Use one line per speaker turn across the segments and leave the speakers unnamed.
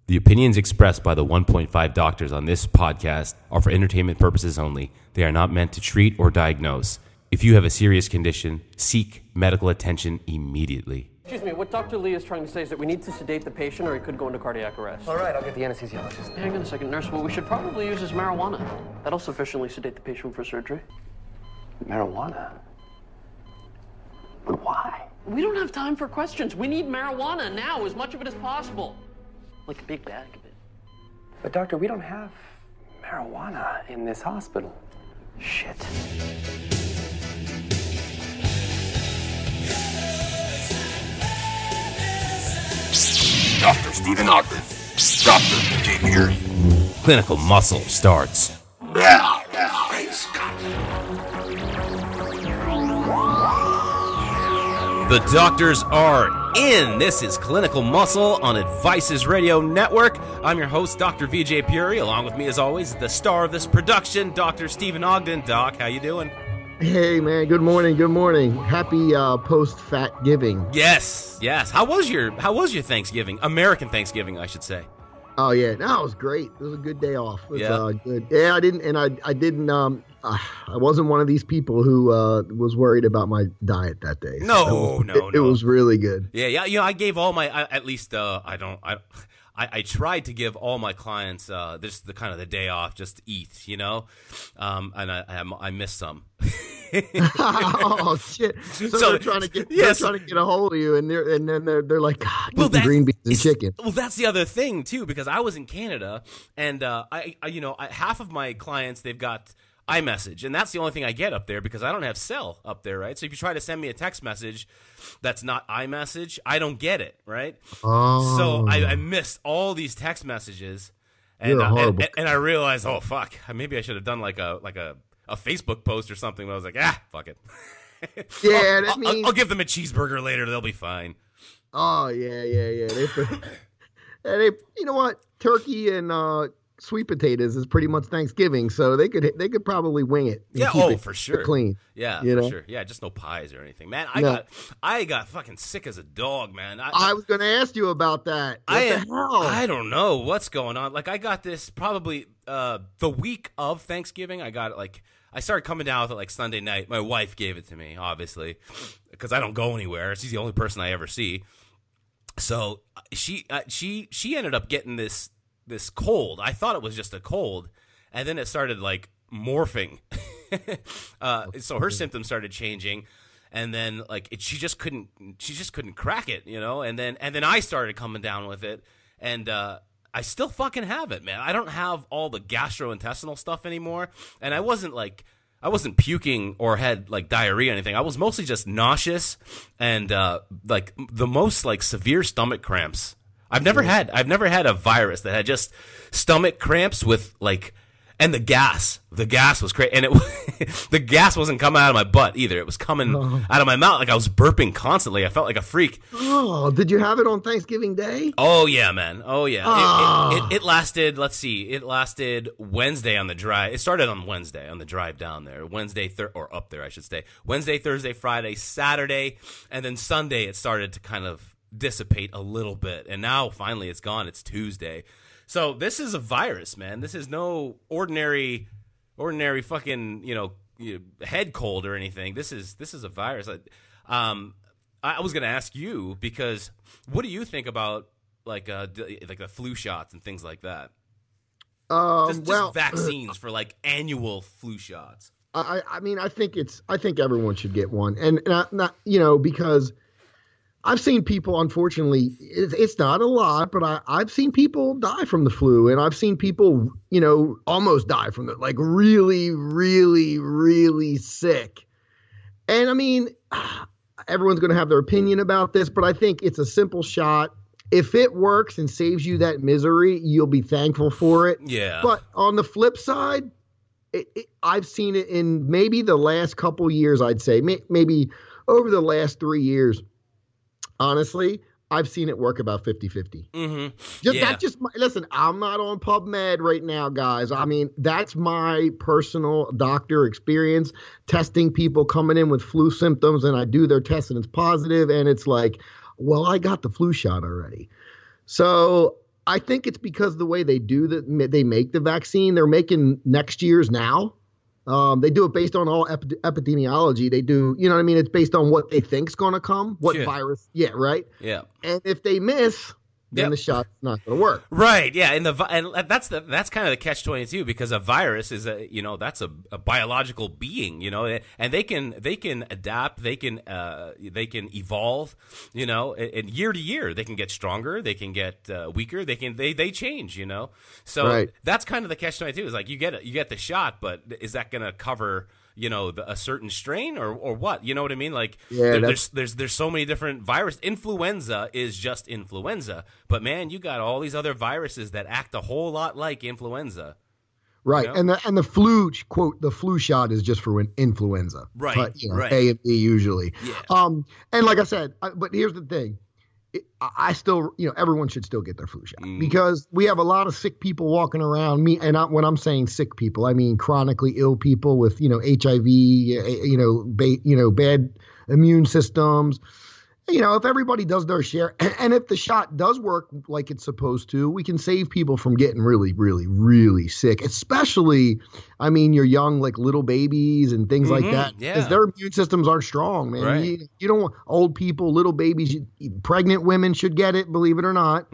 The opinions expressed by the 1.5 doctors on this podcast are for entertainment purposes only. They are not meant to treat or diagnose. If you have a serious condition, seek medical attention immediately.
Excuse me, what Dr. Lee is trying to say is that we need to sedate the patient or he could go into cardiac arrest.
All right, I'll get the anesthesiologist.
Hang on a second, nurse. What we should probably use is marijuana. That'll sufficiently sedate the patient for surgery.
Marijuana? But why?
We don't have time for questions. We need marijuana now, as much of it as possible. Like a big bag of it.
But doctor, we don't have marijuana in this hospital. Shit.
Dr. Stephen Ogden. Dr. BJ Peary. Clinical Muscle starts now. The doctors are in. This is Clinical Muscle on Advices Radio Network. I'm your host, Dr. VJ Peary. Along with me, as always, the star of this production, Dr. Stephen Ogden. Doc, how you doing?
Hey, man. Good morning. Good morning. Happy post-fat giving.
Yes. How was your Thanksgiving? American Thanksgiving, I should say.
Oh yeah, no, it was great. It was a good day off. It was, good. Yeah, I wasn't one of these people who was worried about my diet that day.
No.
It was really good.
Yeah. You know, I gave all my I tried to give all my clients just the kind of the day off, just to eat, you know, and I missed some.
Oh shit! So they're trying to get a hold of you, and then they're like, God, green beans and chicken.
Well, that's the other thing too, because I was in Canada, and I half of my clients, they've got iMessage, and that's the only thing I get up there because I don't have cell up there, right? So if you try to send me a text message that's not iMessage, I don't get it, right?
Oh.
So I missed all these text messages, and I realized, oh fuck, maybe I should have done like a Facebook post or something. But I was like, fuck it.
Yeah,
I'll give them a cheeseburger later. They'll be fine.
Oh yeah. They you know what? Turkey and sweet potatoes is pretty much Thanksgiving, so they could probably wing it.
Yeah, for sure.
Clean.
Yeah,
for
sure. Yeah, just no pies or anything, man. I got fucking sick as a dog, man.
I was going to ask you about that. What the hell?
I don't know what's going on. Like, I got this probably the week of Thanksgiving. I got it like. I started coming down with it like Sunday night. My wife gave it to me, obviously, because I don't go anywhere. She's the only person I ever see. So she ended up getting this cold. I thought it was just a cold, and then it started like morphing. So her symptoms started changing, and then like she just couldn't crack it, you know. And then I started coming down with it, and I still fucking have it, man. I don't have all the gastrointestinal stuff anymore, and I wasn't puking or had like diarrhea or anything. I was mostly just nauseous and like the most like severe stomach cramps. I've never had a virus that had just stomach cramps with like, and the gas was crazy, and the gas wasn't coming out of my butt either. It was coming out of my mouth. Like I was burping constantly. I felt like a freak.
Oh, did you have it on Thanksgiving Day?
Oh yeah, man. Oh yeah.
Oh.
It lasted. Let's see. It lasted Wednesday on the drive. It started on Wednesday on the drive down there. Or up there, I should say. Wednesday, Thursday, Friday, Saturday, and then Sunday. It started to kind of dissipate a little bit, and now finally it's gone. It's Tuesday. So this is a virus, man. This is no ordinary fucking, head cold or anything. This is a virus. I was going to ask you, because what do you think about like the flu shots and things like that? Just vaccines for like annual flu shots.
I mean, I think everyone should get one, and not because I've seen people, unfortunately, it's not a lot, but I've seen people die from the flu, and I've seen people, almost die from it, like really, really, really sick. And I mean, everyone's going to have their opinion about this, but I think it's a simple shot. If it works and saves you that misery, you'll be thankful for it.
Yeah.
But on the flip side, I've seen it in maybe the last couple years, I'd say, maybe over the last 3 years. Honestly, I've seen it work about 50-50.
Mm-hmm.
Listen, I'm not on PubMed right now, guys. I mean, that's my personal doctor experience, testing people coming in with flu symptoms, and I do their test and it's positive, and it's like, well, I got the flu shot already. So I think it's because the way they make the vaccine, they're making next year's now. They do it based on all epidemiology. They do, you know what I mean? It's based on what they think's going to come, what virus. Yeah, right.
Yeah.
And if they miss, then the shot's not going to work.
Right. Yeah. And that's kind of the catch-22, because a virus is that's a biological being, and they can adapt, they can evolve, and year to year they can get stronger, they can get weaker, they change, So that's kind of the catch-22 is like you get the shot, but is that going to cover a certain strain or what? You know what I mean? Like, there's so many different viruses. Influenza is just influenza, but man, you got all these other viruses that act a whole lot like influenza.
Right, and the flu the flu shot is just for influenza.
Right,
but,
right.
A and B usually.
Yeah.
And like I said, but here's the thing. I still, everyone should still get their flu shot because we have a lot of sick people walking around. When I'm saying sick people, I mean chronically ill people with, HIV, bad immune systems. If everybody does their share, and if the shot does work like it's supposed to, we can save people from getting really, really, really sick. Especially, your young, like little babies and things like that, because their immune systems aren't strong, man.
Right.
You don't want old people, little babies, pregnant women should get it, believe it or not.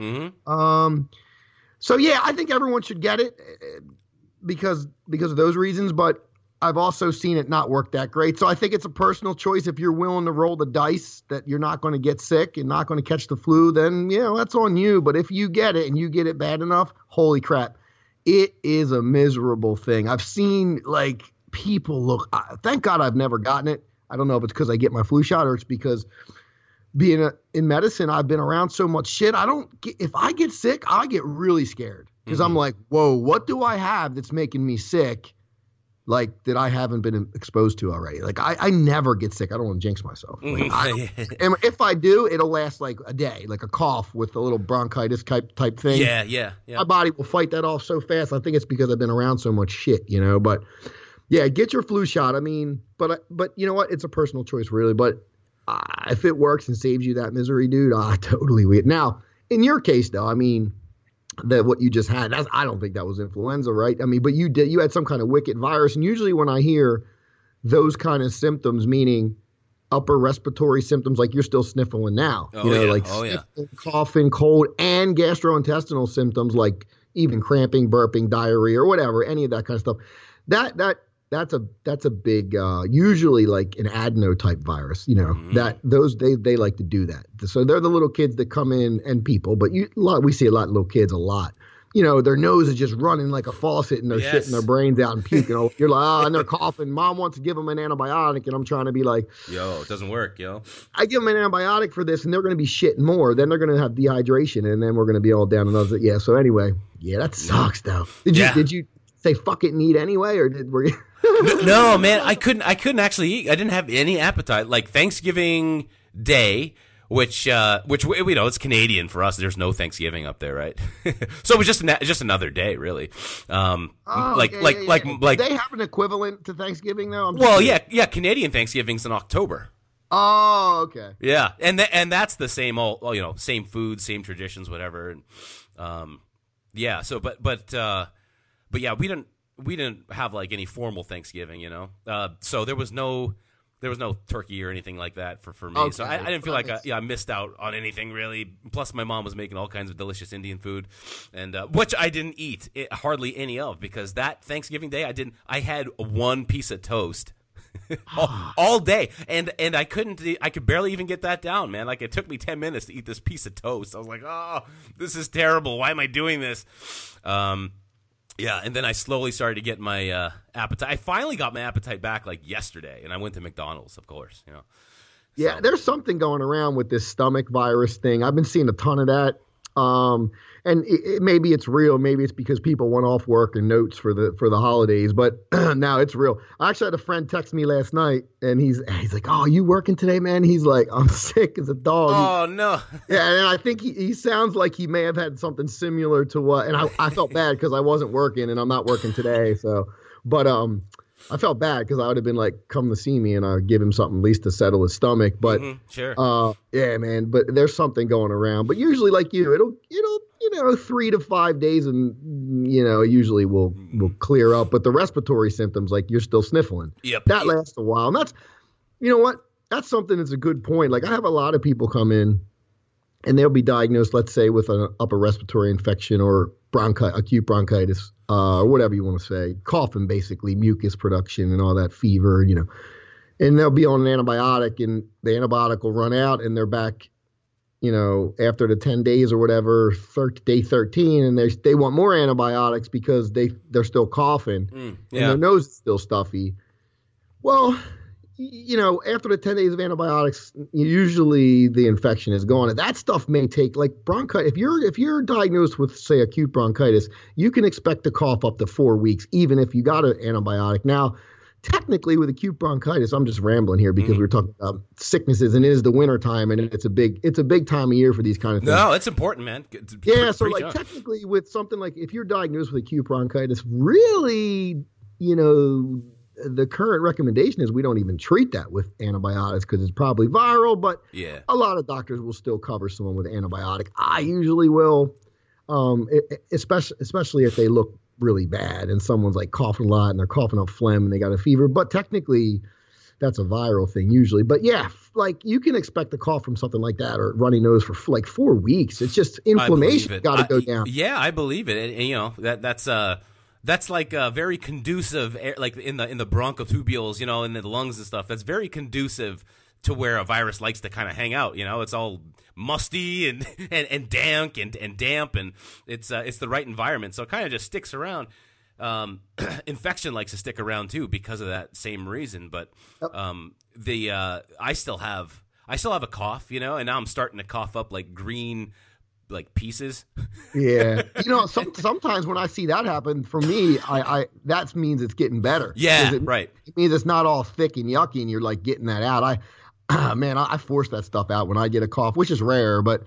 So yeah, I think everyone should get it because of those reasons, but I've also seen it not work that great. So I think it's a personal choice. If you're willing to roll the dice that you're not going to get sick and not going to catch the flu, then, that's on you. But if you get it and you get it bad enough, holy crap, it is a miserable thing. I've seen people thank God I've never gotten it. I don't know if it's because I get my flu shot or it's because being in medicine, I've been around so much shit. If I get sick, I get really scared because I'm like, whoa, what do I have that's making me sick? That I haven't been exposed to already. I never get sick. I don't want to jinx myself. And if I do, it'll last like a day, like a cough with a little bronchitis type thing.
Yeah.
My body will fight that off so fast. I think it's because I've been around so much shit, But yeah, get your flu shot. But you know what? It's a personal choice, really. But if it works and saves you that misery, dude, totally weird. Now, in your case, though, that what you just had, I don't think that was influenza, right? But you had some kind of wicked virus. And usually when I hear those kind of symptoms, meaning upper respiratory symptoms, like you're still sniffling now, sniffling, coughing, cold, and gastrointestinal symptoms, like even cramping, burping, diarrhea, or whatever, any of that kind of stuff. That's a big, usually like an adeno-type virus, that they like to do that. So they're the little kids that come in and people, but we see a lot of little kids a lot. Their nose is just running like a faucet and they're shitting their brains out and puking. You're like, and they're coughing. Mom wants to give them an antibiotic, and I'm trying to be like,
yo, it doesn't work, yo.
I give them an antibiotic for this, and they're going to be shitting more. Then they're going to have dehydration, and then we're going to be all down and other. Yeah. So anyway, that sucks though. Did you say fuck it and eat anyway, or were you?
No, man, I couldn't actually eat. I didn't have any appetite. Like Thanksgiving Day, which it's Canadian for us. There's no Thanksgiving up there, right? So it was just another day, really. They
have an equivalent to Thanksgiving though.
Yeah. Canadian Thanksgiving's in October.
Oh, okay.
Yeah, and that's the same same food, same traditions, whatever. And yeah. So, but yeah, we didn't have like any formal Thanksgiving, so there was no turkey or anything like that for me. Okay. So I didn't feel like I missed out on anything really. Plus my mom was making all kinds of delicious Indian food, and which I didn't eat hardly any of, because that Thanksgiving Day I had one piece of toast all day, and I could barely even get that down, man. Like it took me 10 minutes to eat this piece of toast. I was like, oh, this is terrible. Why am I doing this? Yeah, and then I slowly started to get my appetite. I finally got my appetite back like yesterday, and I went to McDonald's, of course.
Yeah, there's something going around with this stomach virus thing. I've been seeing a ton of that. And maybe it's real. Maybe it's because people went off work and notes for the holidays. But now it's real. I actually had a friend text me last night, and he's like, "Oh, you working today, man?" He's like, "I'm sick as a dog."
Oh no.
Yeah, and I think he sounds like he may have had something similar to what. And I felt bad because I wasn't working, and I'm not working today. So, but I felt bad because I would have been like, come to see me, and I'd give him something at least to settle his stomach. But
sure.
Yeah, man. But there's something going around. But usually, like it'll 3 to 5 days, and it usually will clear up. But the respiratory symptoms, like you're still sniffling, that lasts a while. And that's, that's something that's a good point. Like I have a lot of people come in, and they'll be diagnosed, let's say, with an upper respiratory infection or acute bronchitis, or whatever you want to say, coughing, basically, mucus production and all that, fever, and they'll be on an antibiotic, and the antibiotic will run out, and they're back, after the 10 days or whatever, day 13, and they want more antibiotics because they're still coughing, and their nose is still stuffy. Well, after the 10 days of antibiotics, usually the infection is gone. And that stuff may take, like bronchitis. If you're diagnosed with, say, acute bronchitis, you can expect to cough up to 4 weeks, even if you got an antibiotic. Now, technically with acute bronchitis, I'm just rambling here because we're talking about sicknesses, and it is the winter time, and it's a big time of year for these kind of things.
No, it's important, man.
So like technically with something like, if you're diagnosed with acute bronchitis, really, the current recommendation is we don't even treat that with antibiotics because it's probably viral, but a lot of doctors will still cover someone with antibiotic. I usually will, especially if they look really bad and someone's like coughing a lot and they're coughing up phlegm and they got a fever. But technically, that's a viral thing usually. But like you can expect a cough from something like that or runny nose for like 4 weeks. It's just inflammation got to go down.
Yeah, I believe it. And that's like very conducive, like in the bronchotubules, in the lungs and stuff. That's very conducive to where a virus likes to kind of hang out. It's all musty and dank and damp, and it's the right environment. So it kind of just sticks around. Infection likes to stick around too because of that same reason. But I still have a cough, and now I'm starting to cough up like green, like pieces.
Yeah. Sometimes when I see that happen, for me, I that means it's getting better.
Yeah, right. It
means it's not all thick and yucky and you're like getting that out. I force that stuff out when I get a cough, which is rare, but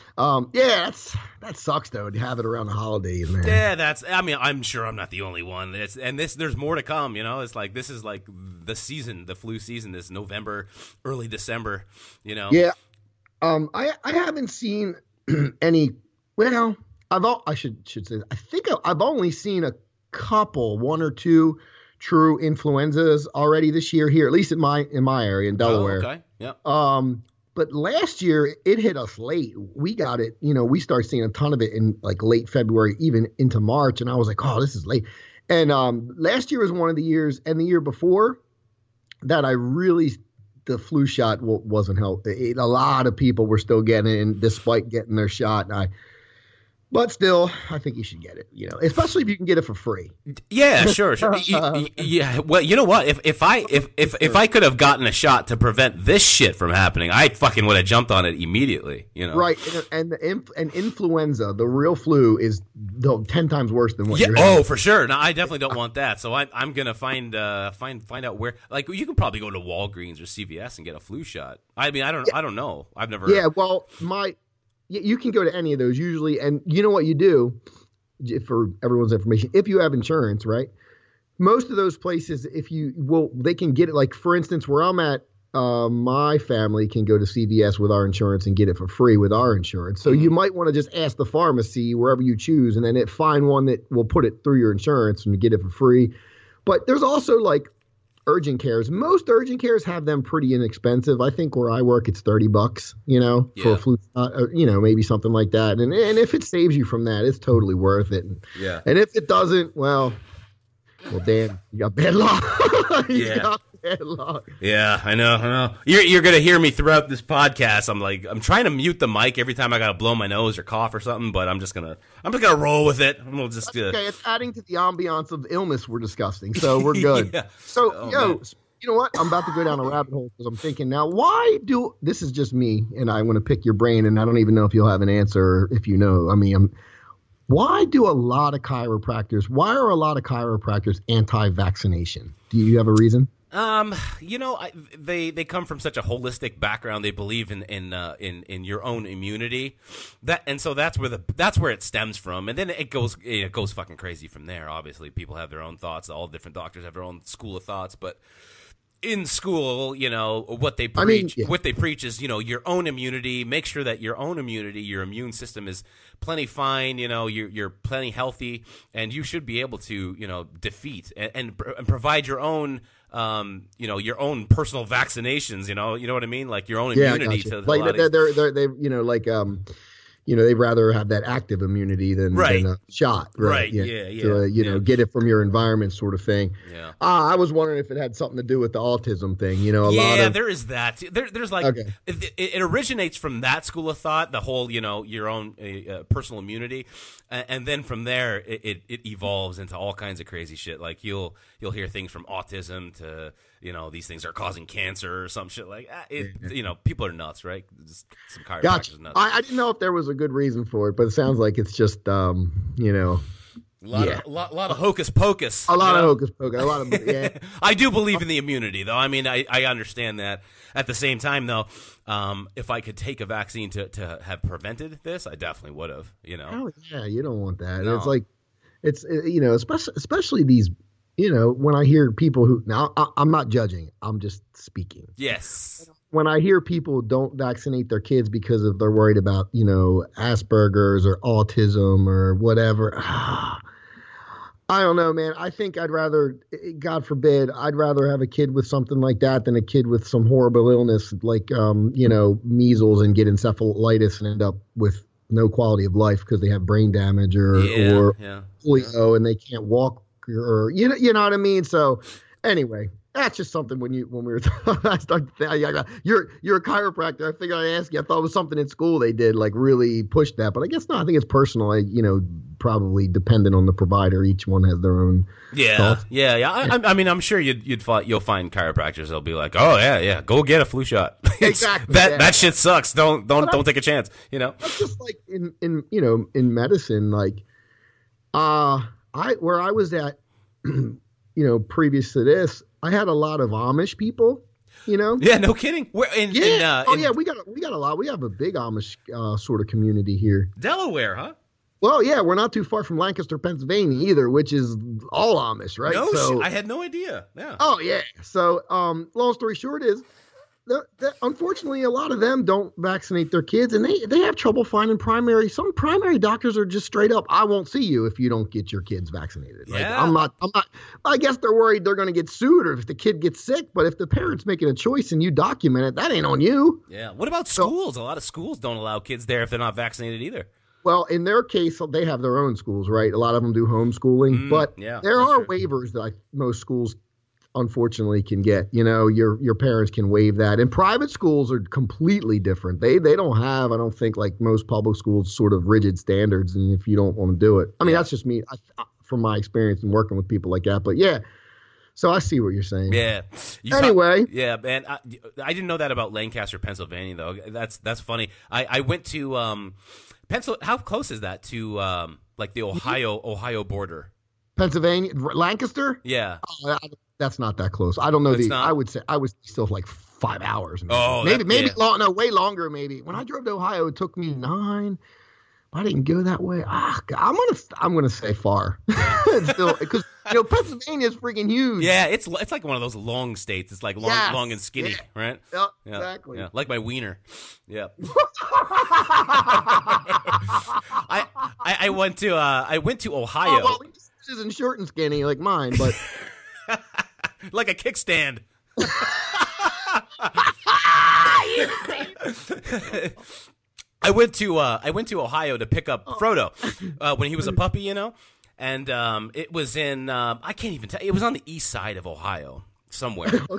that sucks though to have it around the holidays, man.
Yeah, I'm sure I'm not the only one. There's more to come, It's like this is like the season, the flu season, this November, early December,
Yeah. I haven't seen any. Well, I should say. I think I've only seen a couple, 1 or 2 true influenzas already this year here, at least in my area in Delaware.
Oh, okay. Yeah.
But last year it hit us late. We got it. We started seeing a ton of it in like late February, even into March, and I was like, oh, this is late. And last year was one of the years, and the year before that, the flu shot wasn't helping. A lot of people were still getting it, and despite getting their shot. But still, I think you should get it, especially if you can get it for free.
Yeah, sure. Yeah. Well, you know what? If I could have gotten a shot to prevent this shit from happening, I fucking would have jumped on it immediately,
Right. And influenza, the real flu, is 10 times worse than what you're
having. Oh, for sure. No, I definitely don't want that. So I'm going to find out where, like, you can probably go to Walgreens or CVS and get a flu shot. I mean, I don't know. I've never.
Yeah. Well, you can go to any of those usually, and you know what you do, for everyone's information, if you have insurance, right? Most of those places, they can get it. Like, for instance, where I'm at, my family can go to CVS with our insurance and get it for free with our insurance. So you might want to just ask the pharmacy wherever you choose, and then find one that will put it through your insurance and get it for free. But there's also like urgent cares. Most urgent cares have them pretty inexpensive. I think where I work, it's $30, for a flu shot, maybe something like that. And if it saves you from that, it's totally worth it.
Yeah.
And if it doesn't, well, damn, you got bad luck.
Yeah, I know. You're gonna hear me throughout this podcast. I'm trying to mute the mic every time I gotta blow my nose or cough or something, but I'm just gonna roll with it. We'll just
okay. It's adding to the ambiance of illness we're discussing, so we're good.
Yeah.
So, you know what? I'm about to go down a rabbit hole because I'm thinking now, this is just me, and I want to pick your brain, and I don't even know if you'll have an answer if you know. I mean, why are a lot of chiropractors anti-vaccination? Do you have a reason?
They come from such a holistic background. They believe in your own immunity, so that's where it stems from, and then it goes fucking crazy from there. Obviously, people have their own thoughts. All different doctors have their own school of thoughts, but in school, what they preach, what they preach is, your own immunity. Make sure that your own immunity, your immune system is plenty fine. You're plenty healthy, and you should be able to, defeat and provide your own, your own personal vaccinations. You know what I mean? Like your own immunity to
like they'd rather have that active immunity than a shot. Right. To, get it from your environment sort of thing. Yeah. I was wondering if it had something to do with the autism thing.
There is that. There's like, it originates from that school of thought, the whole, your own personal immunity. And then from there, it evolves into all kinds of crazy shit. Like you'll hear things from autism to, these things are causing cancer or some shit like that. People are nuts, right? Some chiropractors are nuts.
I didn't know if there was a good reason for it, but it sounds like it's just, a
lot of hocus pocus.
A lot of hocus pocus. A lot of
I do believe in the immunity, though. I mean, I understand that. At the same time, though, if I could take a vaccine to have prevented this, I definitely would have.
Oh yeah, you don't want that.
No.
It's like, especially these. When I hear people who now I'm not judging, I'm just speaking.
Yes.
When I hear people don't vaccinate their kids because they're worried about, Asperger's or autism or whatever. I don't know, man. I think I'd rather, God forbid, I'd rather have a kid with something like that than a kid with some horrible illness like, measles and get encephalitis and end up with no quality of life because they have brain damage or polio and they can't walk. Or you know what I mean. So anyway, that's just something when we were I started you're a chiropractor. I figured I'd ask you. I thought it was something in school they did like really push that, but I guess not. I think it's personal. Probably dependent on the provider. Each one has their own.
Yeah. I mean, I'm sure you'll find chiropractors. They'll be like, oh yeah, go get a flu shot.
Exactly.
That shit sucks. Don't take a chance.
That's just like in medicine, like where I was at, previous to this, I had a lot of Amish people,
Yeah, no kidding. We got a lot. We have a big Amish sort of community here. Delaware, huh?
Well, yeah, we're not too far from Lancaster, Pennsylvania either, which is all Amish, right?
No, I had no idea. Yeah.
Oh, yeah. So, long story short is, unfortunately, a lot of them don't vaccinate their kids, and they have trouble finding some primary doctors are just straight up, I won't see you if you don't get your kids vaccinated.
Yeah.
Like, I'm not, I guess they're worried they're going to get sued or if the kid gets sick, but if the parent's making a choice and you document it, that ain't on you.
Yeah. What about schools? A lot of schools don't allow kids there if they're not vaccinated either.
Well, in their case, they have their own schools, right? A lot of them do homeschooling, but there are waivers that most schools unfortunately can get. Your parents can waive that, and private schools are completely different. They don't have, I don't think, like most public schools, sort of rigid standards, and if you don't want to do it, I mean, that's just me from my experience in working with people like that. But yeah, so I see what you're saying.
Yeah.
Anyway,
yeah, man, I didn't know that about Lancaster, Pennsylvania, though. That's funny. I went to how close is that to like the Ohio border?
Pennsylvania, Lancaster?
Yeah.
That's not that close. I don't know. I would say I was still like 5 hours.
Maybe.
Way longer. Maybe when I drove to Ohio, it took me 9. I didn't go that way. I'm gonna say far. Still, because Pennsylvania is freaking huge.
Yeah, it's like one of those long states. It's like long and skinny, right?
Yep,
yeah,
exactly.
Yeah, like my wiener. Yeah. I went to Ohio.
Oh, well, this isn't short and skinny like mine, but.
Like a kickstand. I went to Ohio to pick up Frodo when he was a puppy, and it was in I can't even tell. It was on the east side of Ohio somewhere.
I'm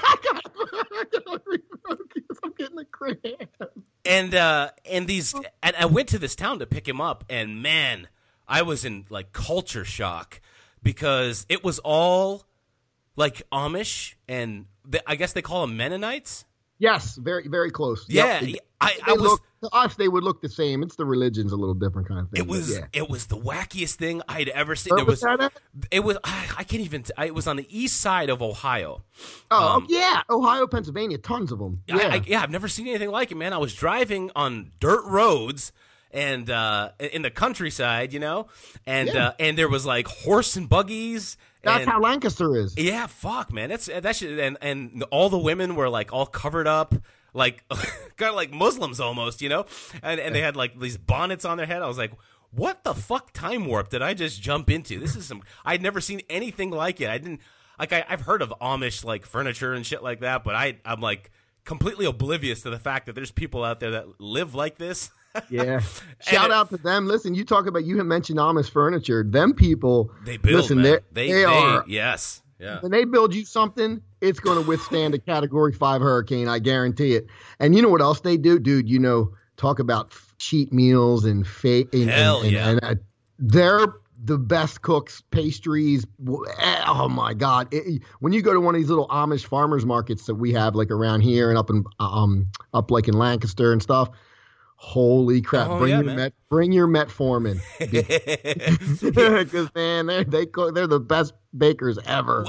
getting the cramp.
And I went to this town to pick him up, and man, I was in like culture shock because it was all like Amish, and I guess they call them Mennonites.
Yes, very, very close.
Yeah,
yep. To us, they would look the same. It's the religion's a little different kind of thing.
It was the wackiest thing I'd ever seen.
Where was that at?
It was I can't even. It was on the east side of Ohio.
Oh yeah, Ohio, Pennsylvania, tons of them. Yeah,
I've never seen anything like it, man. I was driving on dirt roads, and in the countryside, you know, and there was like horse and buggies.
That's how Lancaster is.
Yeah, fuck, man. That shit, and all the women were like all covered up, like kind of like Muslims almost, you know, and they had like these bonnets on their head. I was like, what the fuck time warp did I just jump into? This is I'd never seen anything like it. I've heard of Amish like furniture and shit like that, but I'm like completely oblivious to the fact that there's people out there that live like this.
Yeah. Shout out to them. Listen, you talk about, you had mentioned Amish furniture. Them people,
they build,
listen,
man.
They are.
Yes. Yeah.
When they build you something, it's going to withstand a Category 5 hurricane. I guarantee it. And you know what else they do? Dude, you know, talk about cheat meals and
Hell yeah.
They're the best cooks, pastries. Oh my God. When you go to one of these little Amish farmers markets that we have like around here and up like in Lancaster and stuff, holy crap! Bring your metformin, because man, they're the best bakers ever.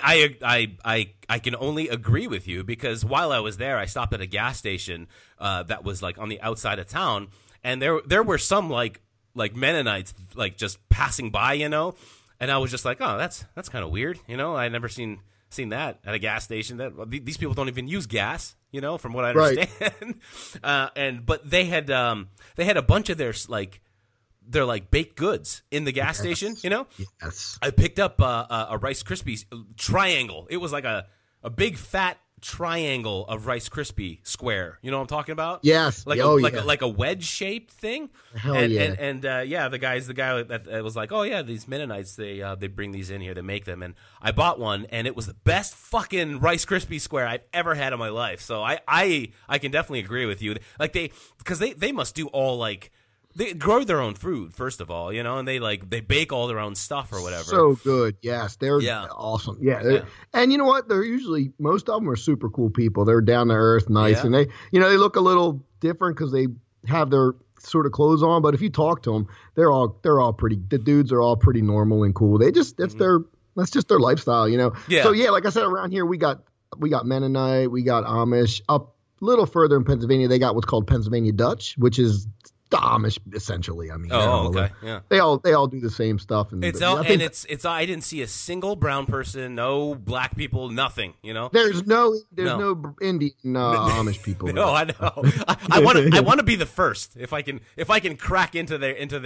I can only agree with you, because while I was there, I stopped at a gas station that was like on the outside of town, and there were some like Mennonites like just passing by, you know, and I was just like, oh, that's kind of weird, you know. I never seen that at a gas station. That these people don't even use gas, you know, from what I understand. Right. But they had a bunch of their baked goods in the gas station, you know.
Yes.
I picked up a Rice Krispies triangle. It was like a big fat triangle of Rice Krispie square. You know what I'm talking about?
Yes.
Like a wedge shaped thing.
Hell
and the guy that was like, oh yeah, these Mennonites, they bring these in here, they make them, and I bought one, and it was the best fucking Rice Krispie square I've ever had in my life. So I can definitely agree with you. Like because they must do all like. They grow their own food, first of all, you know, and they bake all their own stuff or whatever.
So good. Yes. They're awesome. Yeah. And you know what? They're usually, most of them are super cool people. They're down to earth, nice. Yeah. And they look a little different because they have their sort of clothes on. But if you talk to them, they're all pretty, the dudes are all pretty normal and cool. They just, that's just their lifestyle, you know?
Yeah.
So yeah, like I said, around here, we got Mennonite, we got Amish. Up a little further in Pennsylvania, they got what's called Pennsylvania Dutch, which is the Amish, essentially. I mean,
okay, yeah.
They all do the same stuff, and
it's all, and it's. I didn't see a single brown person, no black people, nothing. You know,
there's no Indian Amish people.
No, I know. I want to be the first. If I can crack into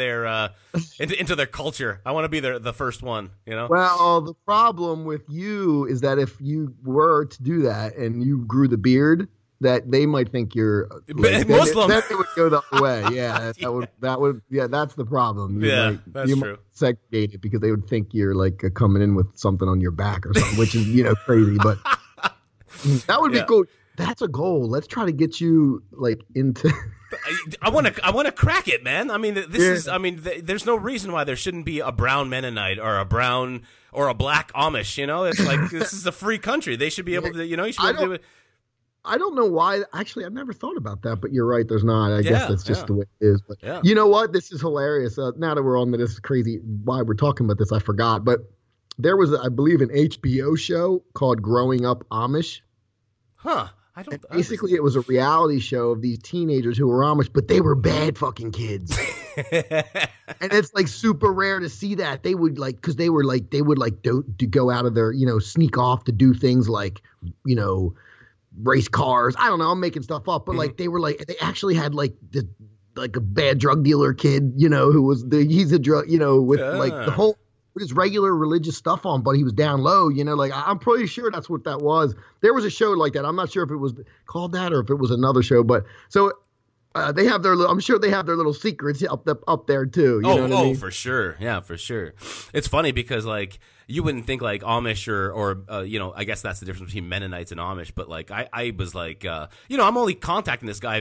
their culture, I want to be the first one. You know.
Well, the problem with you is that if you were to do that and you grew the beard, that they might think you're like,
Muslim.
Then it would go the other way. Yeah, that would. Yeah, that's the problem.
That's true.
Might segregate it because they would think you're like coming in with something on your back or something, which is crazy. But that would be cool. That's a goal. Let's try to get you like into.
I want to crack it, man. I mean, this is. I mean, there's no reason why there shouldn't be a brown Mennonite or a brown or a black Amish. You know, it's like this is a free country. They should be able to. You should be able to do it.
I don't know why. Actually, I've never thought about that, but you're right. There's not. I guess that's just the way it is. But you know what? This is hilarious. Now that we're on this crazy, why we're talking about this, I forgot. But there was, I believe, an HBO show called Growing Up Amish.
Huh.
Basically, it was a reality show of these teenagers who were Amish, but they were bad fucking kids. And it's like super rare to see that. They would because they would go out of their, sneak off to do things like, race cars. I don't know. I'm making stuff up, but they actually had like a bad drug dealer kid, who was he's a drug, with like the whole with his regular religious stuff on, but he was down low, I'm pretty sure that's what that was. There was a show like that. I'm not sure if it was called that or if it was another show, but so they have I'm sure they have their little secrets up there too. You know what I mean?
For sure. Yeah, for sure. It's funny because like you wouldn't think like Amish or I guess that's the difference between Mennonites and Amish. But like I was like, I'm only contacting this guy,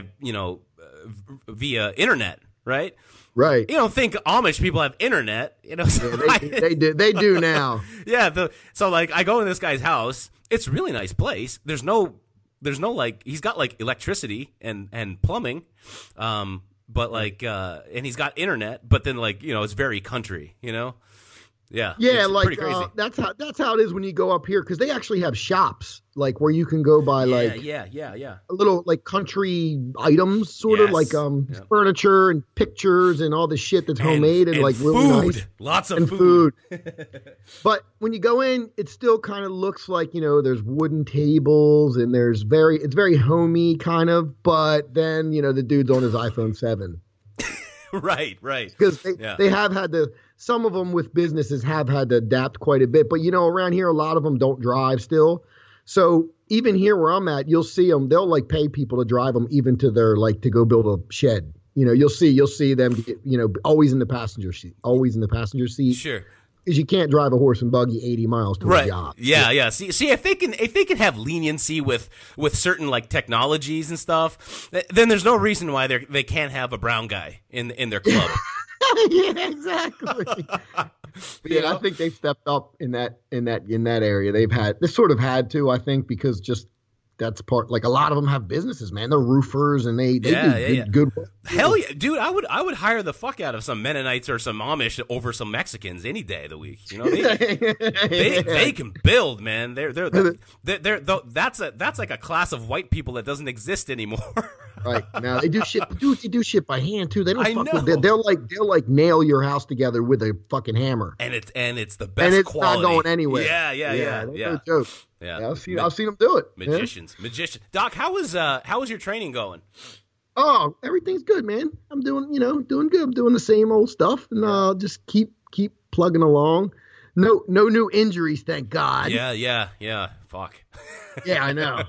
via internet, right?
Right.
You don't think Amish people have internet, So
they do now.
Yeah. So like I go in this guy's house. It's a really nice place. There's no like he's got like electricity and plumbing, but like and he's got internet, but then like it's very country, Yeah.
Yeah,
It's
like
pretty crazy.
that's how it is when you go up here, because they actually have shops like where you can go buy like
yeah.
a little like country items, sort of like
Yep.
furniture and pictures and all the shit that's homemade and like really
food.
nice.
Lots of
And
food.
But when you go in, it still kind of looks like, there's wooden tables and it's very homey kind of, but then, the dude's on his iPhone 7.
Right.
Because they have had some of them with businesses have had to adapt quite a bit, but around here, a lot of them don't drive still. So even here where I'm at, you'll see them, they'll like pay people to drive them even to their, like to go build a shed. You'll see them, always in the passenger seat.
Sure.
Because you can't drive a horse and buggy 80 miles to a job.
Yeah. See, if they can have leniency with certain like technologies and stuff, then there's no reason why they can't have a brown guy in their club.
Yeah, exactly. Yeah, I think they've stepped up in that area. They sort of had to, I think, because just that's part, like a lot of them have businesses, man. They're roofers and they do good work.
Hell yeah, dude! I would hire the fuck out of some Mennonites or some Amish over some Mexicans any day of the week. They can build, man. That's like a class of white people that doesn't exist anymore.
Right now they do shit. Dude, they do shit by hand too. They don't. They'll like nail your house together with a fucking hammer.
And it's the best.
And it's
quality.
not going anywhere.
Yeah.
No joke.
Yeah.
I've seen them do it.
Magicians. Doc, how was your training going?
Oh, everything's good, man. I'm doing good. I'm doing the same old stuff, and just keep plugging along. No new injuries, thank God.
Yeah. Fuck.
Yeah, I know.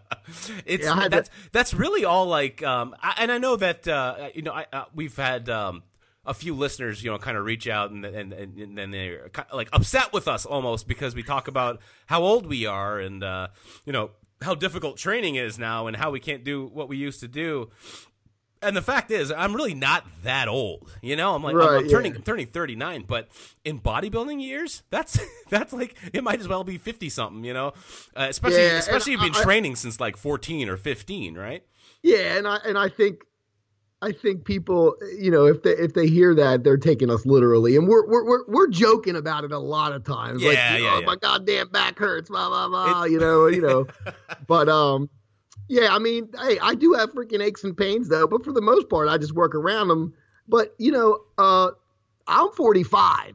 That's really all. Like, and I know that we've had a few listeners, kind of reach out and then they're like upset with us almost because we talk about how old we are and how difficult training is now and how we can't do what we used to do. And the fact is, I'm really not that old. I'm like, I'm turning 39, but in bodybuilding years, that's like, it might as well be 50 something, especially if you've been training since like 14 or 15, right?
Yeah. And I think people, if they hear that, they're taking us literally, and we're joking about it a lot of times. My goddamn back hurts, blah blah blah. But yeah, I mean, hey, I do have freaking aches and pains though, but for the most part, I just work around them. But I'm 45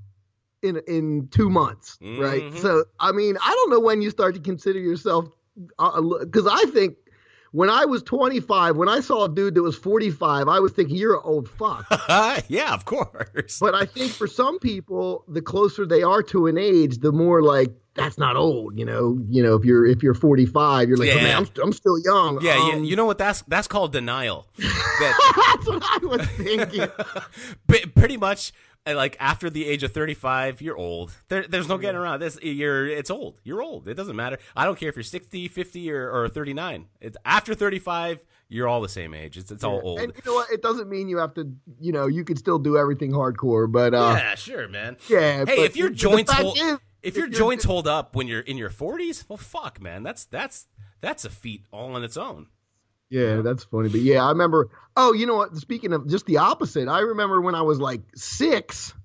in 2 months, right?
Mm-hmm.
So I mean, I don't know when you start to consider yourself, because I think. When I was 25, when I saw a dude that was 45, I was thinking, you're an old fuck.
Yeah, of course.
But I think for some people, the closer they are to an age, the more like, that's not old, if you're 45, you're like, oh, man, I'm still young.
Yeah, you know what? That's called denial.
That's what I was thinking.
Pretty much, like after the age of 35, you're old. There's no getting around this. It's old. You're old. It doesn't matter. I don't care if you're 60, 50, or 39. It's after 35, you're all the same age. It's all old.
And you know what? It doesn't mean you have to. You could still do everything hardcore. But
yeah, sure, man.
Yeah.
Hey, if your joints hold up when you're in your 40s, well, fuck, man. That's a feat all on its own.
Yeah, that's funny. But yeah, I remember. Oh, you know what? Speaking of just the opposite, I remember when I was like 6,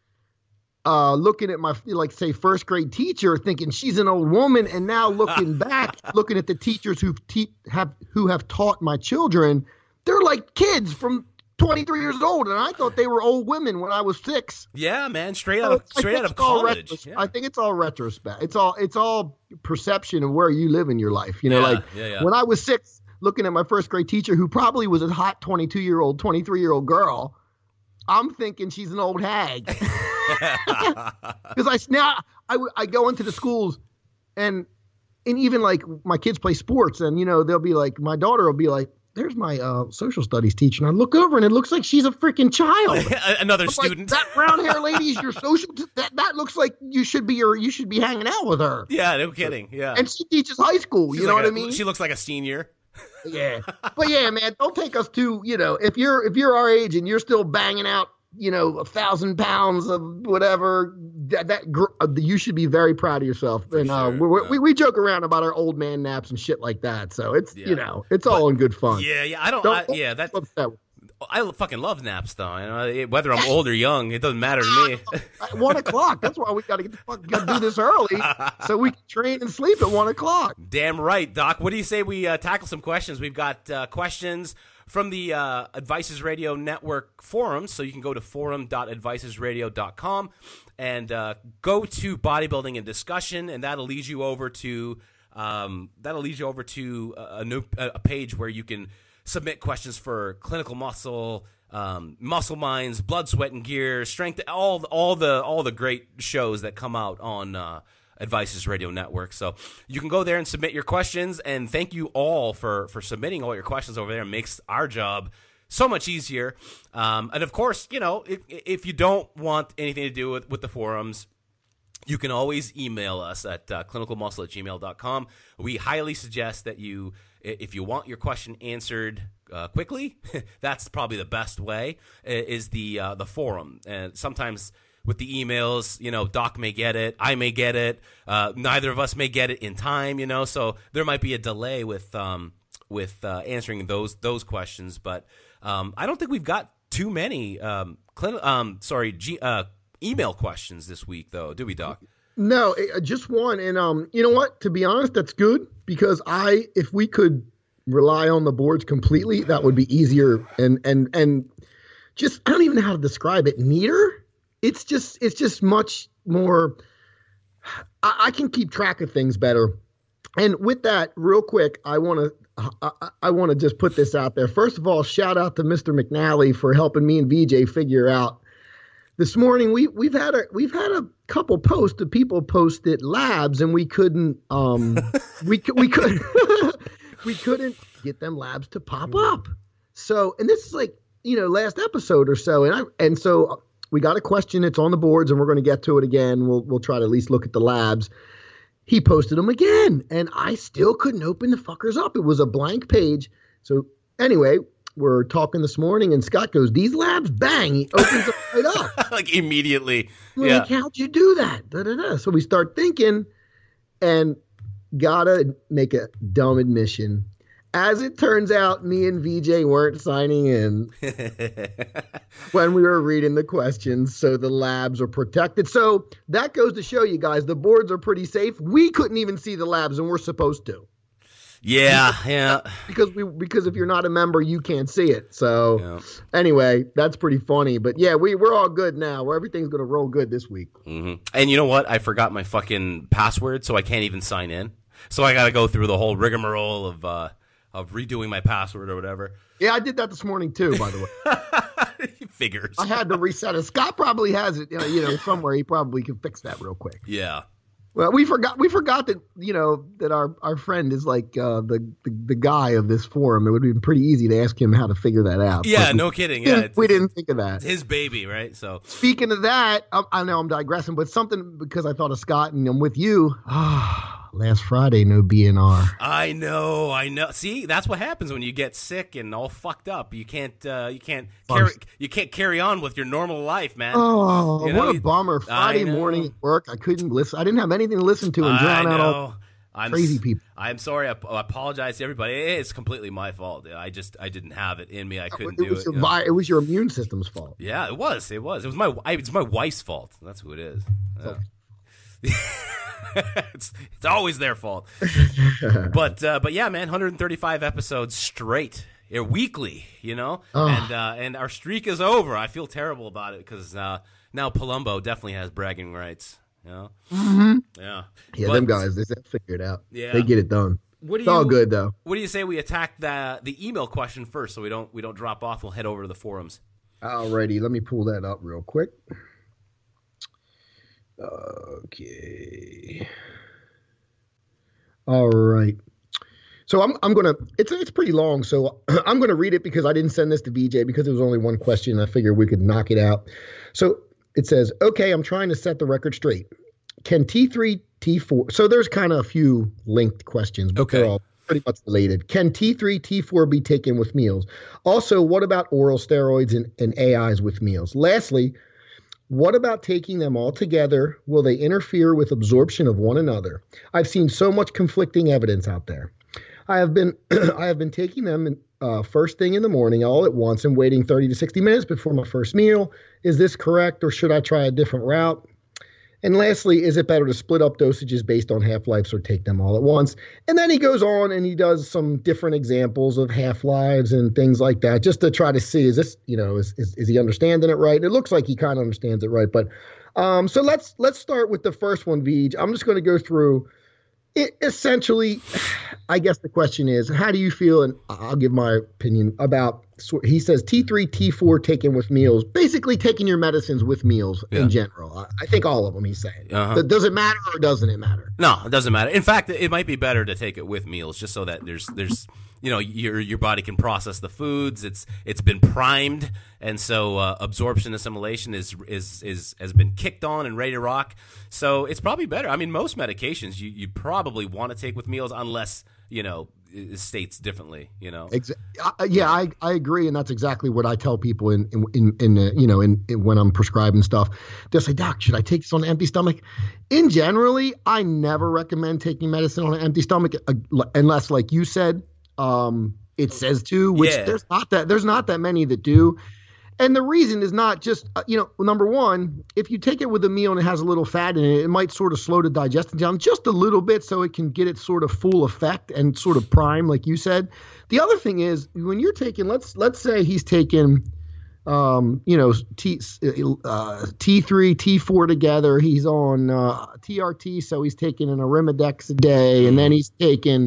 looking at my, like, say, first grade teacher, thinking she's an old woman, and now looking back, looking at the teachers who have taught my children, they're like kids from 23 years old, and I thought they were old women when I was 6.
Yeah, man, straight out of college.
I think it's all retrospect. It's all perception of where you live in your life. When I was 6. Looking at my first grade teacher, who probably was a hot 22-year-old, 23-year-old girl, I'm thinking she's an old hag. Because I go into the schools, and even like my kids play sports, and they'll be like, my daughter will be like, there's my social studies teacher, and I look over and it looks like she's a freaking child.
Another student.
Like, that brown hair lady is your social. That looks like you should be hanging out with her.
Yeah, no kidding. Yeah,
and she teaches high school. You know what I mean?
She looks like a senior.
Yeah, but yeah, man, don't take us to, if you're our age and you're still banging out, 1,000 pounds of whatever, you should be very proud of yourself. And sure. we joke around about our old man naps and shit like that. So it's it's all in good fun.
Yeah, I don't. I fucking love naps, though. You know, whether I'm old or young, it doesn't matter to me.
At 1 o'clock. That's why we got to do this early so we can train and sleep at 1 o'clock.
Damn right, Doc. What do you say we tackle some questions? We've got questions from the Advices Radio Network forums, so you can go to forum.advicesradio.com and go to bodybuilding and discussion, and that'll lead you over to a page where you can submit questions for Clinical Muscle, Muscle Minds, Blood, Sweat, and Gear, Strength, all the great shows that come out on Advices Radio Network. So you can go there and submit your questions, and thank you all for submitting all your questions over there. It makes our job so much easier. And of course, you know, if you don't want anything to do with the forums, you can always email us at clinicalmuscle@gmail.com. We highly suggest that if you want your question answered quickly, that's probably the best way, is the forum. And sometimes with the emails, you know, Doc may get it, I may get it, neither of us may get it in time, you know, so there might be a delay with answering those questions. But I don't think we've got too many email questions this week, though, do we, Doc?
No, just one. And you know what? To be honest, that's good, because if we could rely on the boards completely, that would be easier and just, I don't even know how to describe it, neater. It's just much more. I can keep track of things better. And with that, real quick, I want to just put this out there. First of all, shout out to Mr. McNally for helping me and VJ figure out. This morning we've had a couple posts of people posted labs, and we couldn't we couldn't get them labs to pop up. So, and this is like, you know, last episode or so, and so we got a question. It's on the boards, and we're going to get to it again. We'll try to at least look at the labs. He posted them again, and I still couldn't open the fuckers up. It was a blank page. So anyway, we're talking this morning, and Scott goes, "These labs, bang!" He opens them right up,
like immediately.
Like, how'd you do that? Da, da, da. So we start thinking, and gotta make a dumb admission. As it turns out, me and VJ weren't signing in when we were reading the questions, so the labs are protected. So that goes to show you guys, the boards are pretty safe. We couldn't even see the labs, and we're supposed to.
Yeah.
Because if you're not a member, you can't see it. So Anyway, that's pretty funny. But yeah, we're all good now. Everything's going to roll good this week.
Mm-hmm. And you know what? I forgot my fucking password, so I can't even sign in. So I got to go through the whole rigmarole of redoing my password or whatever.
Yeah, I did that this morning too, by the way.
Figures.
I had to reset it. Scott probably has it, you know, somewhere. He probably can fix that real quick.
Yeah.
Well, we forgot that, you know, that our friend is like the guy of this forum. It would be pretty easy to ask him how to figure that out.
Yeah, no kidding. Yeah,
we didn't think of that.
It's his baby, right? So
speaking of that, I know I'm digressing, but something, because I thought of Scott and I'm with you. Last Friday, no BNR.
I know. See, that's what happens when you get sick and all fucked up. You can't carry on with your normal life, man.
Oh, you know, what a bummer! Friday morning at work, I couldn't listen. I didn't have anything to listen to and drown out all crazy people.
I'm sorry. I apologize to everybody. It's completely my fault. I didn't have it in me. I couldn't do it.
It was your immune system's fault.
Yeah, it was. It was my wife's fault. That's who it is. Yeah. it's always their fault. But yeah, man, 135 episodes straight. They're weekly, you know, and our streak is over. I feel terrible about it because now Palumbo definitely has bragging rights. You know?
Mm-hmm.
Yeah.
Yeah, them guys, they figure it out.
Yeah,
they get it done. It's all good though.
What do you say we attack the email question first, so we don't drop off? We'll head over to the forums.
Alrighty, let me pull that up real quick. Okay. All right. So I'm gonna. It's pretty long, so I'm gonna read it because I didn't send this to VJ because it was only one question. I figured we could knock it out. So it says, "Okay, I'm trying to set the record straight. Can T3, T4?" So there's kind of a few linked questions, but they're all pretty much related. Can T3, T4 be taken with meals? Also, what about oral steroids and AIs with meals? Lastly, what about taking them all together? Will they interfere with absorption of one another? I've seen so much conflicting evidence out there. I have been I have been taking them first thing in the morning all at once and waiting 30 to 60 minutes before my first meal. Is this correct, or should I try a different route? And lastly, is it better to split up dosages based on half-lives or take them all at once? And then he goes on and he does some different examples of half-lives and things like that, just to try to see, is this, is he understanding it right? And it looks like he kind of understands it right. But so let's start with the first one, Vij. I'm just going to go through it. Essentially, I guess the question is, how do you feel? And I'll give my opinion about, he says T3, T4 taken with meals, basically taking your medicines with meals in general. I think all of them, he's saying. Does it matter or doesn't it matter?
No, it doesn't matter. In fact, it might be better to take it with meals, just so that there's your body can process the foods. It's been primed, and so absorption assimilation has been kicked on and ready to rock. So it's probably better. I mean, most medications you probably want to take with meals, unless it states differently.
I agree, and that's exactly what I tell people in when I'm prescribing stuff. They'll say, "Doc, should I take this on an empty stomach?" In generally, I never recommend taking medicine on an empty stomach unless, like you said, it says to, which there's not that many that do. And the reason is not just, number one, if you take it with a meal and it has a little fat in it, it might sort of slow the digestion down just a little bit so it can get its sort of full effect and sort of prime, like you said. The other thing is, when you're taking, let's say he's taking, T3, T4 together. He's on TRT, so he's taking an Arimidex a day, and then he's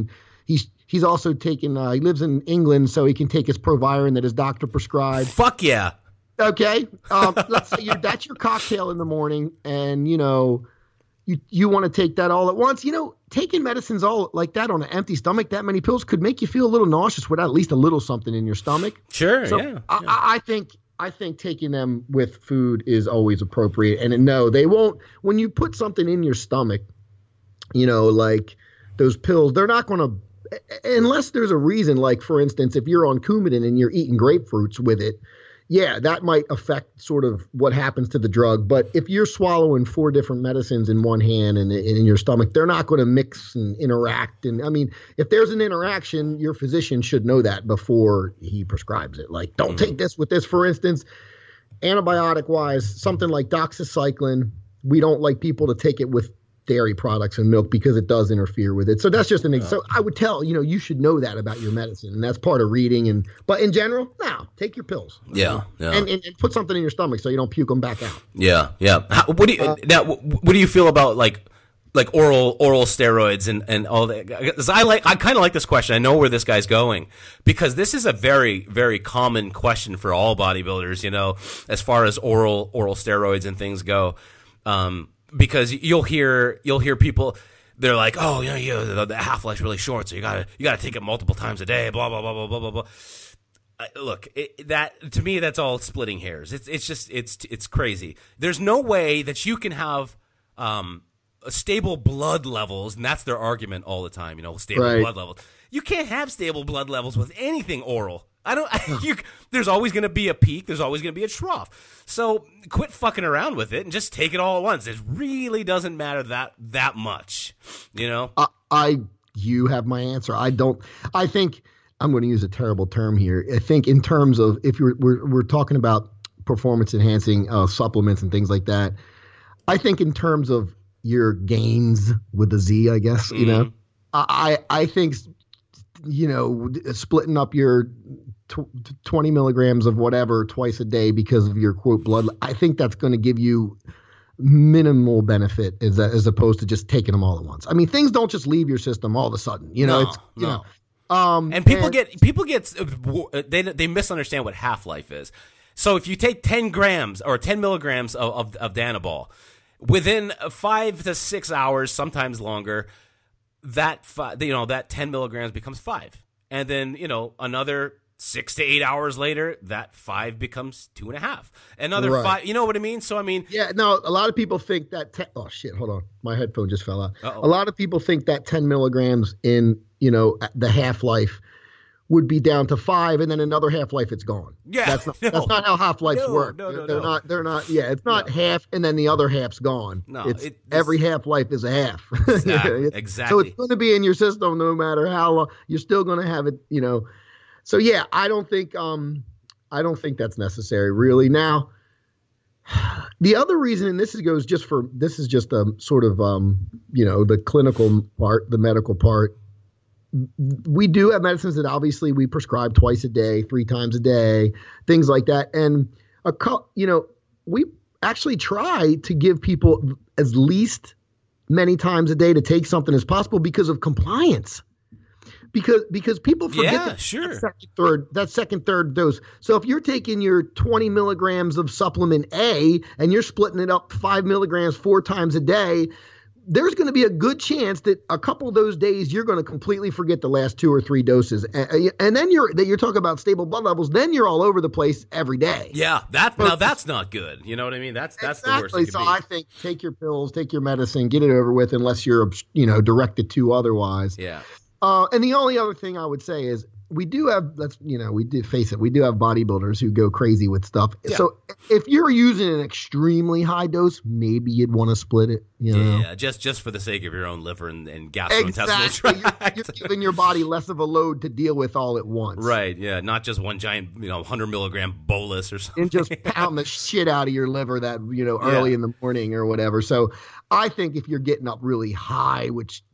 also taking, he lives in England, so he can take his Proviron that his doctor prescribed.
Fuck yeah.
Okay. Let's say that's your cocktail in the morning, and, you want to take that all at once. Taking medicines all like that on an empty stomach, that many pills could make you feel a little nauseous without at least a little something in your stomach.
Sure,
so
yeah.
I think taking them with food is always appropriate. And no, they won't. When you put something in your stomach, like those pills, they're not going to, unless there's a reason, like, for instance, if you're on Coumadin and you're eating grapefruits with it, that might affect sort of what happens to the drug. But if you're swallowing 4 different medicines in one hand and in your stomach, they're not going to mix and interact. And I mean, if there's an interaction, your physician should know that before he prescribes it. Like, don't take this with this. For instance, antibiotic wise, something like doxycycline, we don't like people to take it with dairy products and milk because it does interfere with it. So that's just so I would tell, you should know that about your medicine, and that's part of reading. But in general, no, take your pills.
Yeah.
And put something in your stomach so you don't puke them back out.
Yeah. What do you feel about like oral steroids and all that? 'Cause I kind of like this question. I know where this guy's going, because this is a very, very common question for all bodybuilders, as far as oral steroids and things go. Because you'll hear people, they're like, oh, the half-life's really short, so you gotta take it multiple times a day, blah blah blah blah blah blah blah. Look, that to me, that's all splitting hairs. It's crazy. There's no way that you can have stable blood levels, and that's their argument all the time. Stable blood levels. You can't have stable blood levels with anything oral. There's always going to be a peak. There's always going to be a trough. So quit fucking around with it and just take it all at once. It really doesn't matter that much, You
have my answer. I think I'm going to use a terrible term here. I think in terms of, if we're talking about performance enhancing supplements and things like that, I think in terms of your gains with a Z, I guess, I think, splitting up your 20 milligrams of whatever twice a day because of your quote blood, I think that's going to give you minimal benefit as opposed to just taking them all at once. I mean, things don't just leave your system all of a sudden, and
people get they misunderstand what half-life is. So if you take 10 grams or 10 milligrams of Danabol, within 5 to 6 hours, sometimes longer, that 10 milligrams becomes 5. And then, another 6 to 8 hours later, that 5 becomes 2.5. Another 5, you know what I mean? So, I mean.
Yeah, no, a lot of people think that, oh shit, hold on. My headphone just fell out.
Uh-oh.
A lot of people think that 10 milligrams in, the half-life would be down to 5, and then another half-life it's gone.
Yeah,
that's not how half-lives work. They're not. Yeah, it's not half and then the other half's gone.
No,
it's every half-life is a half.
Exactly.
So it's going to be in your system no matter how long. You're still going to have it. So yeah, I don't think that's necessary really. Now, the other reason, and this is just sort of the clinical part, the medical part. We do have medicines that obviously we prescribe twice a day, 3 times a day, things like that. And we actually try to give people as least many times a day to take something as possible because of compliance. Because people forget that second, third dose. So if you're taking your 20 milligrams of supplement A and you're splitting it up 5 milligrams 4 times a day, there's going to be a good chance that a couple of those days you're going to completely forget the last 2 or 3 doses, and then you're talking about stable blood levels. Then you're all over the place every day.
Yeah, that's not good. You know what I mean? That's
exactly.
The worst.
So I think take your pills, take your medicine, get it over with, unless you're directed to otherwise.
Yeah.
And the only other thing I would say is we do have, we did face it, we do have bodybuilders who go crazy with stuff. Yeah. So if you're using an extremely high dose, maybe you'd want to split it.
Yeah, just for the sake of your own liver and gastrointestinal tract.
You're giving your body less of a load to deal with all at once.
Right, yeah, not just one giant 100 milligram bolus or something.
And just pound the shit out of your liver that, early in the morning or whatever. So I think if you're getting up really high, which,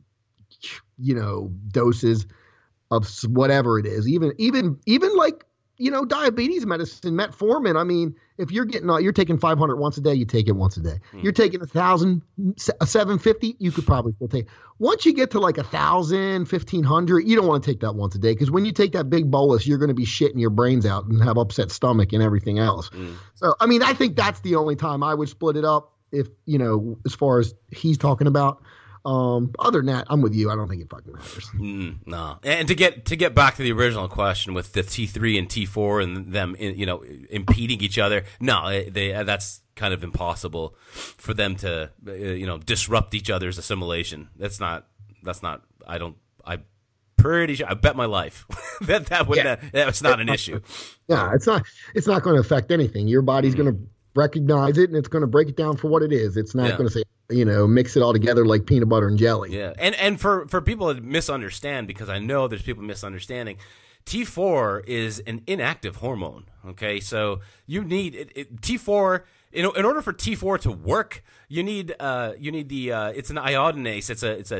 doses of whatever it is, even like, diabetes medicine, metformin. I mean, if you're taking 500 once a day, you take it once a day. You're taking 1,000, 750, you could probably still take. Once you get to like 1,000, 1,500, you don't want to take that once a day, because when you take that big bolus, you're going to be shitting your brains out and have upset stomach and everything else. So, I mean, I think that's the only time I would split it up, if, as far as he's talking about. Other than that, I'm with you. I don't think it fucking matters.
No. And to get back to the original question with the T3 and T4 and them, impeding each other. No, that's kind of impossible for them to, disrupt each other's assimilation. That's not. I'm pretty sure. I bet my life that's not an issue.
Yeah, it's not going to affect anything. Your body's going to recognize it, and it's going to break it down for what it is. It's not going to say, mix it all together like peanut butter and jelly.
Yeah. And for people that misunderstand, because I know there's people misunderstanding, T4 is an inactive hormone. Okay. So you need T4 in order for T4 to work. You need the it's an iodinase.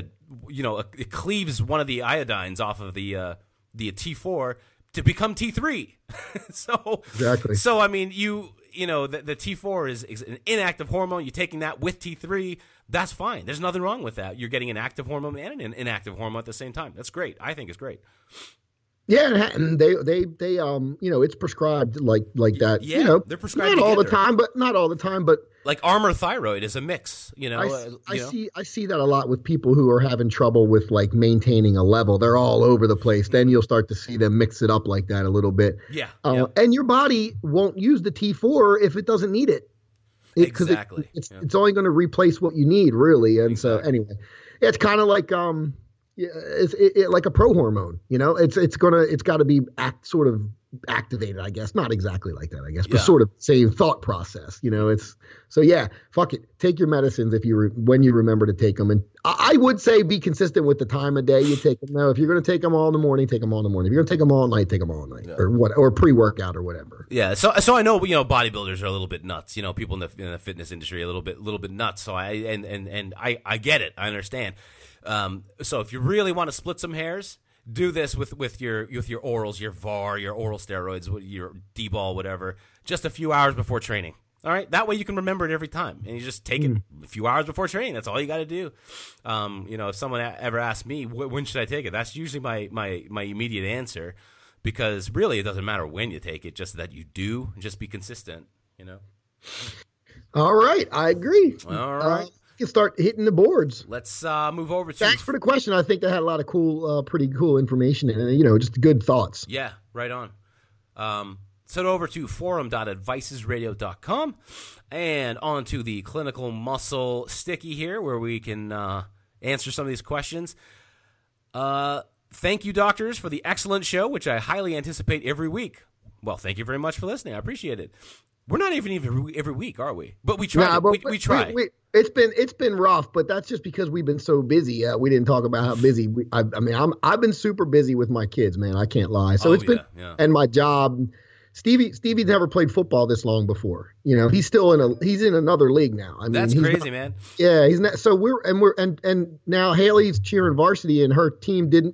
It cleaves one of the iodines off of the T4 to become T3.
Exactly.
So I mean, the T4 is an inactive hormone. You're taking that with T3, that's fine. There's nothing wrong with that. You're getting an active hormone and an inactive hormone at the same time. That's great. I think it's great.
Yeah, and they it's prescribed like that.
Yeah, they're prescribed
not all the time, but
like Armour Thyroid is a mix.
I see that a lot with people who are having trouble with like maintaining a level. They're all over the place. Then you'll start to see them mix it up like that a little bit.
Yeah.
And your body won't use the T4 if it doesn't need it.
Exactly.
It's only going to replace what you need, really. And so anyway, it's kind of like it's like a pro hormone. It's got to be sort of activated, I guess. Not exactly like that, I guess, but sort of same thought process. Fuck it. Take your medicines when you remember to take them. And I would say be consistent with the time of day you take them. Now, if you're going to take them all in the morning, take them all in the morning. If you're going to take them all night, take them all night, or pre-workout or whatever.
Yeah. So I know bodybuilders are a little bit nuts. People in the fitness industry are a little bit nuts. So I get it. I understand. So if you really want to split some hairs, do this with your orals, your VAR, your oral steroids, your D-ball, whatever, just a few hours before training. All right, that way you can remember it every time, and you just take it a few hours before training. That's all you got to do. If someone ever asks me when should I take it, that's usually my immediate answer, because really it doesn't matter when you take it, just that you do, and just be consistent.
All right, I agree.
All right.
Can start hitting the boards.
Let's move over to.
Thanks for the question. I think they had a lot of pretty cool information in it. Just good thoughts.
Yeah, right on. Head over to forum.advicesradio.com and onto the Clinical Muscle Sticky here, where we can answer some of these questions. thank you, doctors, for the excellent show, which I highly anticipate every week. Well, thank you very much for listening. I appreciate it. We're not even every week, are we? But we try. We try.
It's been rough, but that's just because we've been so busy. We didn't talk about how busy. I've been super busy with my kids, man. I can't lie. So and my job. Stevie's never played football this long before. You know, he's in another league now. I mean,
that's crazy, man.
Yeah, he's not. So we're now Haley's cheering varsity, and her team didn't.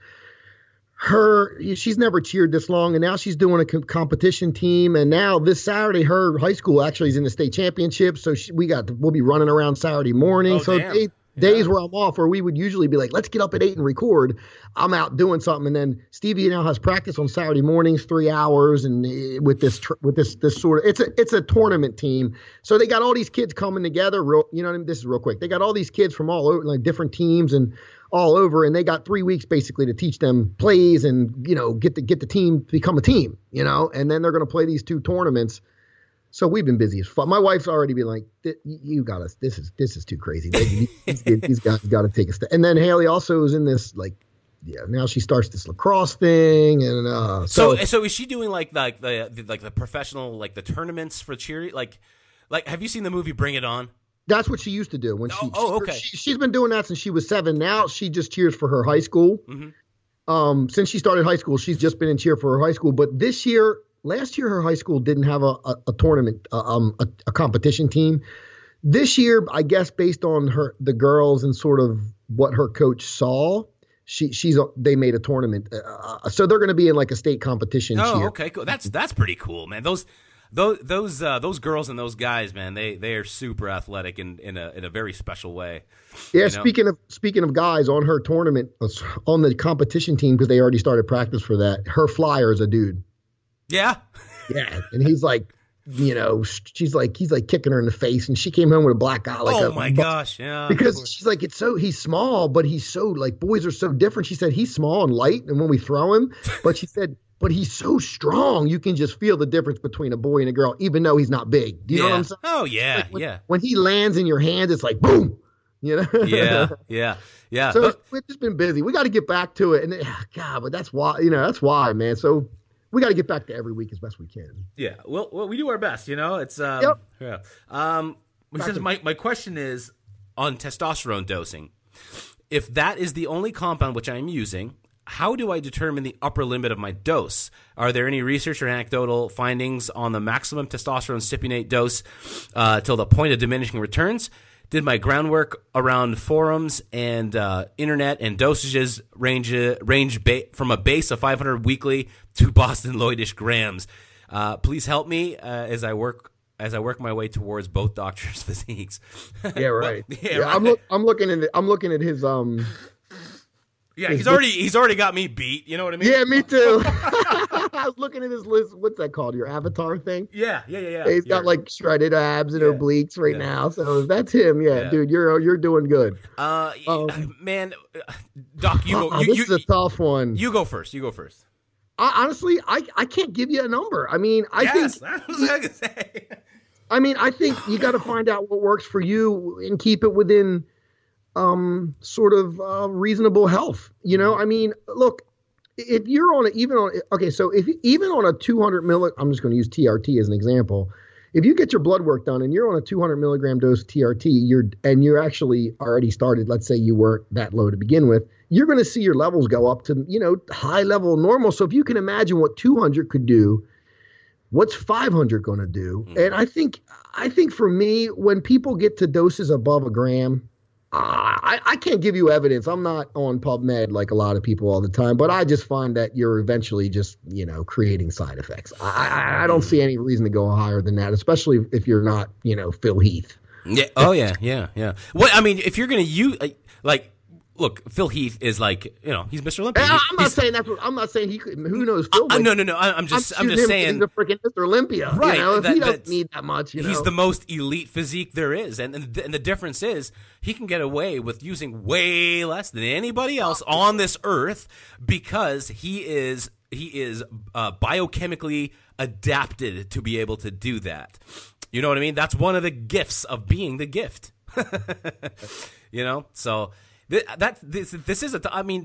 She's never cheered this long, and now she's doing a competition team. And now this Saturday, her high school actually is in the state championship. So we'll be running around Saturday morning. Days where I'm off, where we would usually be like, let's get up at 8 and record. I'm out doing something, and then Stevie now has practice on Saturday mornings, 3 hours, and with this sort of it's a tournament team. So they got all these kids coming together. You know what I mean? This is real quick. They got all these kids from all over, like different teams and all over, and they got 3 weeks basically to teach them plays and get the team to become a team. And then they're going to play these 2 tournaments. So we've been busy as fuck. My wife's already been like, "You got us. This is too crazy. These guys got to take a step." And then Haley also is in this now she starts this lacrosse thing, and
so is she doing like the professional the tournaments for cheer? Like have you seen the movie Bring It On?
That's what she used to do when
okay.
She's been doing that since she was 7. Now she just cheers for her high school. Mm-hmm. Since she started high school, she's just been in cheer for her high school. But last year, her high school didn't have a tournament, a competition team. This year, I guess based on the girls and sort of what her coach saw, they made a tournament. So they're going to be in like a state competition.
Oh, okay, cool. That's pretty cool, man. Those girls and those guys, man, they are super athletic in a very special way.
Yeah, speaking of guys on her tournament, on the competition team, because they already started practice for that. Her flyer is a dude.
Yeah.
Yeah, and he's like, he's like kicking her in the face, and she came home with a black eye.
Oh my gosh, yeah.
Because she's like, he's small, but he's so boys are so different. She said he's small and light, and when we throw him, but she said. But he's so strong, you can just feel the difference between a boy and a girl, even though he's not big. Do you know what I'm saying?
Oh, yeah,
when he lands in your hands, it's like, boom.
Yeah.
So we've just been busy. We got to get back to it. And, but that's why, man. So we got to get back to every week as best we can.
Yeah, well, we do our best, It's,
yep.
Yeah. Because my question is on testosterone dosing. If that is the only compound which I'm using, how do I determine the upper limit of my dose? Are there any research or anecdotal findings on the maximum testosterone stipulate dose till the point of diminishing returns? Did my groundwork around forums and internet and dosages range from a base of 500 weekly to Boston Lloydish grams? Please help me as I work my way towards both doctors' physiques.
Yeah, right.
Right.
I'm looking at his
Yeah, he's already got me beat. You know what I mean?
Yeah, me too. I was looking at his list. What's that called? Your avatar thing?
Yeah.
He's got like shredded abs and obliques right now. So that's him. Yeah, dude, you're doing good.
Man, Doc, you go.
This is a tough one.
You go first.
Honestly, I can't give you a number. I mean, I think.
That's what I was gonna say.
I mean, I think you got to find out what works for you and keep it within sort of reasonable health. I mean, look, if you're on if even on a 200 I'm just going to use TRT as an example. If you get your blood work done and you're on a 200 milligram dose of TRT, you're actually already started. Let's say you weren't that low to begin with. You're going to see your levels go up to high level normal. So if you can imagine what 200 could do, what's 500 going to do? And I think for me, when people get to doses above a gram, I can't give you evidence. I'm not on PubMed like a lot of people all the time, but I just find that you're eventually just, creating side effects. I don't see any reason to go higher than that, especially if you're not, Phil Heath.
Yeah. Oh, yeah. Well, I mean, if you're going to use, look, Phil Heath is like, he's Mr. Olympia.
I'm not saying he could. Who knows Phil?
No. I'm just saying.
He's a freaking Mr. Olympia.
Right.
If he doesn't need that much,
He's the most elite physique there is. And the difference is he can get away with using way less than anybody else on this earth because he is biochemically adapted to be able to do that. You know what I mean? That's one of the gifts of being the gift. So... This is I mean,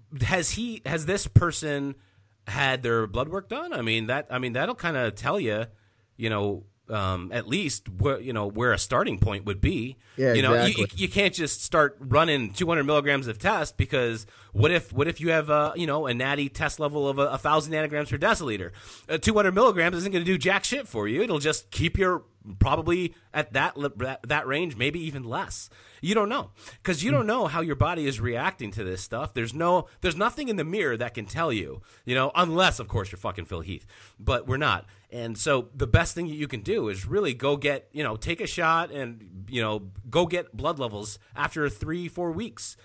has this person had their blood work done? I mean, that'll kind of tell you, at least where a starting point would be.
Yeah, exactly.
You can't just start running 200 milligrams of test, because what if you have a natty test level of 1,000 nanograms per deciliter? 200 milligrams isn't going to do jack shit for you. It'll just keep your probably at that range, maybe even less. You don't know, because you don't know how your body is reacting to this stuff. There's nothing in the mirror that can tell you, unless of course you're fucking Phil Heath, but we're not. And so the best thing you can do is really go get, take a shot and, go get blood levels after 3-4 weeks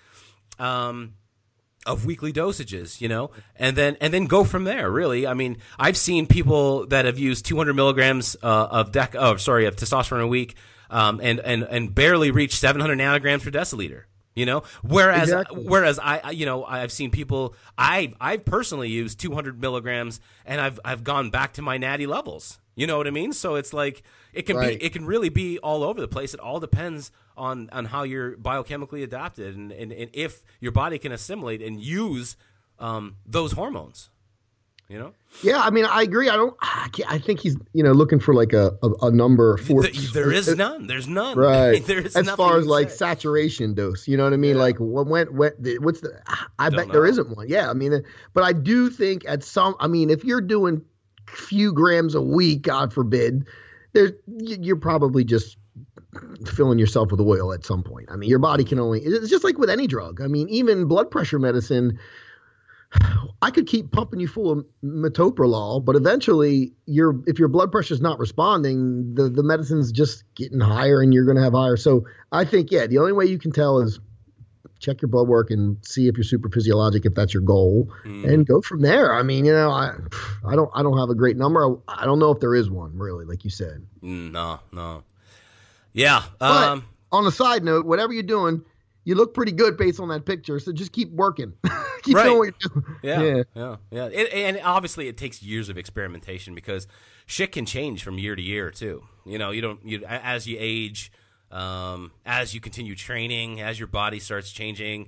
of weekly dosages, and then go from there. Really, I mean, I've seen people that have used 200 milligrams of testosterone a week, and barely reach 700 nanograms per deciliter. Whereas I've seen people, I've personally used 200 milligrams and I've gone back to my natty levels. You know what I mean? So it's like it can really be all over the place. It all depends on how you're biochemically adapted and if your body can assimilate and use those hormones.
Yeah, I mean, I agree. I think he's, looking for like a number for.
There is none. There's none.
Right.
There's
as far as like saturation dose, you know what I mean? Yeah. Like what's the? I bet there isn't one. Yeah, I mean, but I do think if you're doing a few grams a week, God forbid, you're probably just filling yourself with oil at some point. I mean, your body can only. It's just like with any drug. I mean, even blood pressure medicine. I could keep pumping you full of metoprolol, but eventually if your blood pressure is not responding, the medicine's just getting higher and you're going to have higher. So I think, the only way you can tell is check your blood work and see if you're super physiologic, if that's your goal, and go from there. I mean, I don't have a great number. I don't know if there is one really, like you said.
No. Yeah.
But on a side note, whatever you're doing, you look pretty good based on that picture. So just keep working. Keep doing what you're doing.
Yeah. And obviously it takes years of experimentation, because shit can change from year to year too. As you age, as you continue training, as your body starts changing,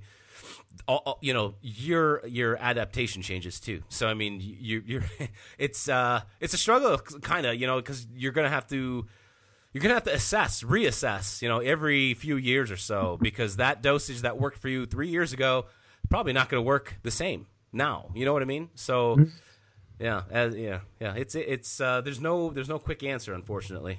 your adaptation changes too. So I mean, it's a struggle kind of, because you're gonna have to reassess, every few years or so, because that dosage that worked for you 3 years ago probably not going to work the same now. You know what I mean? So, it's there's no quick answer, unfortunately.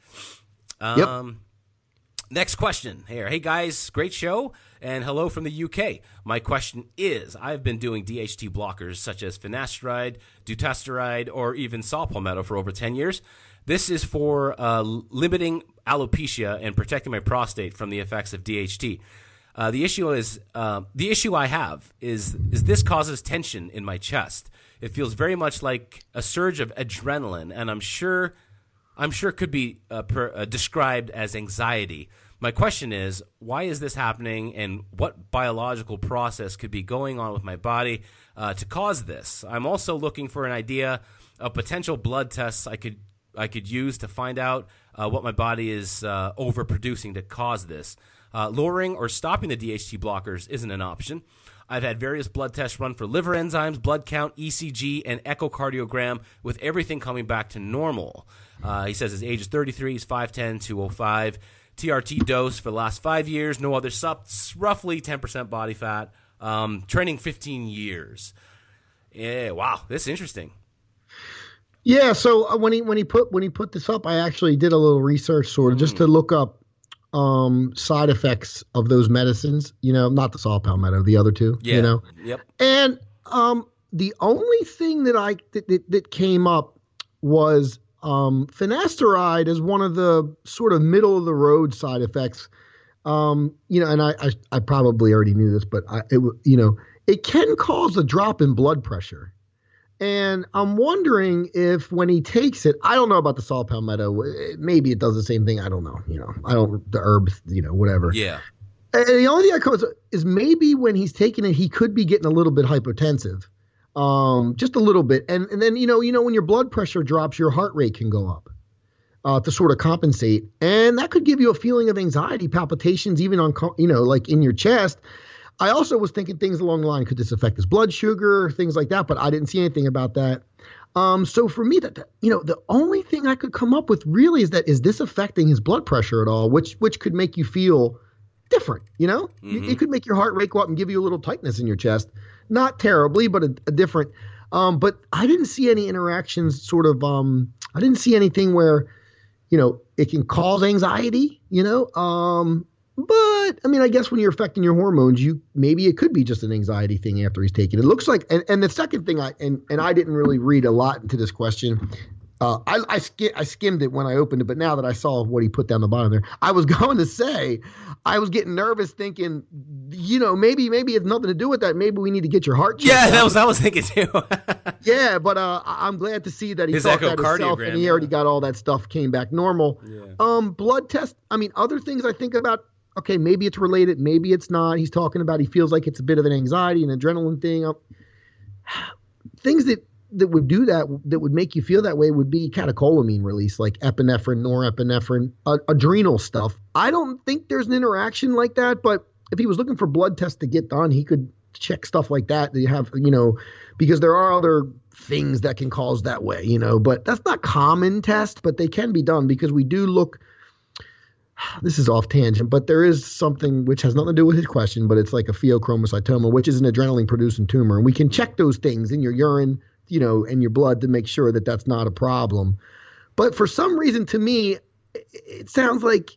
Next question here. Hey guys, great show, and hello from the UK. My question is, I've been doing DHT blockers such as finasteride, dutasteride, or even saw palmetto for over 10 years. This is for limiting alopecia and protecting my prostate from the effects of DHT. The issue I have is this causes tension in my chest. It feels very much like a surge of adrenaline, and I'm sure could be described as anxiety. My question is, why is this happening, and what biological process could be going on with my body to cause this? I'm also looking for an idea of potential blood tests I could use to find out what my body is overproducing to cause this. Lowering or stopping the DHT blockers isn't an option. I've had various blood tests run for liver enzymes, blood count, ECG, and echocardiogram, with everything coming back to normal. He says his age is 33, he's 5'10", 205. TRT dose for the last 5 years, no other subs, roughly 10% body fat. Training 15 years. Yeah, wow, this is interesting.
Yeah, so when he put this up, I actually did a little research sort of just to look up side effects of those medicines, not the saw palmetto, the other two,
Yep.
And the only thing that came up was finasteride as one of the sort of middle of the road side effects. And I probably already knew this, but it can cause a drop in blood pressure. And I'm wondering if when he takes it, I don't know about the saw palmetto. Maybe it does the same thing. I don't know. The herbs, whatever.
Yeah.
And the only thing I cause is maybe when he's taking it, he could be getting a little bit hypotensive, just a little bit. And then, when your blood pressure drops, your heart rate can go up to sort of compensate. And that could give you a feeling of anxiety, palpitations, even on, like in your chest. I also was thinking things along the line, could this affect his blood sugar, things like that, but I didn't see anything about that. So for me, the only thing I could come up with really is this affecting his blood pressure at all, which could make you feel different, It could make your heart rate go up and give you a little tightness in your chest. Not terribly, but a different. But I didn't see any interactions I didn't see anything where, it can cause anxiety, but I mean, I guess when you're affecting your hormones, maybe it could be just an anxiety thing after he's taken. It looks like, and the second thing I didn't really read a lot into this question. I skimmed it when I opened it, but now that I saw what he put down the bottom there, I was going to say, I was getting nervous thinking, maybe it's nothing to do with that. Maybe we need to get your heart checked.
Yeah, that was I was thinking too.
Yeah, but I'm glad to see that he thought that himself, and he already got all that stuff, came back normal. Yeah. Blood test. I mean, other things I think about. Okay, maybe it's related, maybe it's not. He's talking about he feels like it's a bit of an anxiety and adrenaline thing. Things that would do that would make you feel that way would be catecholamine release, like epinephrine, norepinephrine, adrenal stuff. I don't think there's an interaction like that, but if he was looking for blood tests to get done, he could check stuff like that. You have, because there are other things that can cause that way, but that's not common tests, but they can be done because we do look. This is off tangent, but there is something which has nothing to do with his question, but it's like a pheochromocytoma, which is an adrenaline-producing tumor. And we can check those things in your urine, and your blood to make sure that that's not a problem. But for some reason, to me, it sounds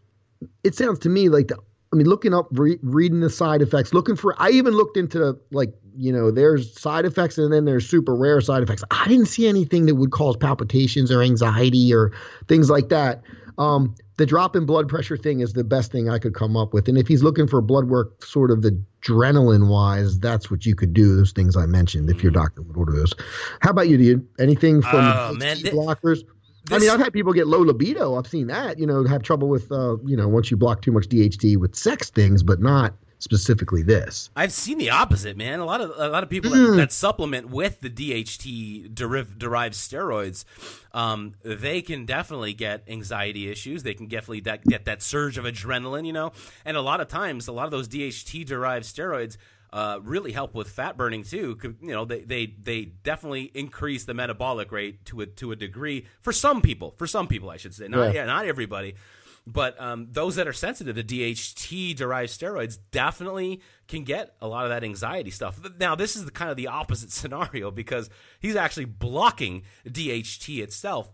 to me like looking up, reading the side effects, I even looked into there's side effects and then there's super rare side effects. I didn't see anything that would cause palpitations or anxiety or things like that. The drop in blood pressure thing is the best thing I could come up with. And if he's looking for blood work, sort of adrenaline wise, that's what you could do. Those things I mentioned, if your doctor would order those. How about you, dude? Anything from blockers? I've had people get low libido. I've seen that, have trouble with, once you block too much DHT with sex things, but not specifically this.
I've seen the opposite, man. A lot of people that supplement with the DHT derived steroids, they can definitely get anxiety issues. They can definitely get that surge of adrenaline, and a lot of times, a lot of those DHT derived steroids really help with fat burning too. They definitely increase the metabolic rate to a degree for some people. I should say, not everybody. But those that are sensitive to DHT-derived steroids definitely can get a lot of that anxiety stuff. Now, this is kind of the opposite scenario because he's actually blocking DHT itself,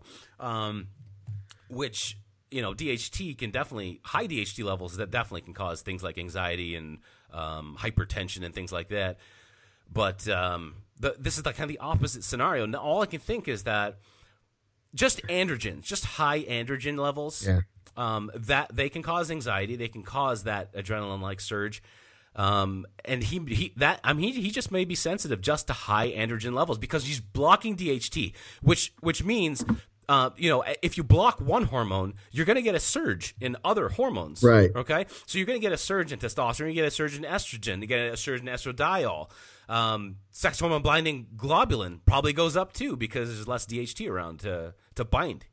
which, DHT can definitely – high DHT levels that definitely can cause things like anxiety and hypertension and things like that. But this is kind of the opposite scenario. Now, all I can think is that just androgens, just high androgen levels – that they can cause anxiety, they can cause that adrenaline-like surge, and he just may be sensitive just to high androgen levels because he's blocking DHT, which means if you block one hormone, you're going to get a surge in other hormones,
right?
Okay, so you're going to get a surge in testosterone, you get a surge in estrogen, you get a surge in estradiol. Sex hormone binding globulin probably goes up too because there's less DHT around to bind.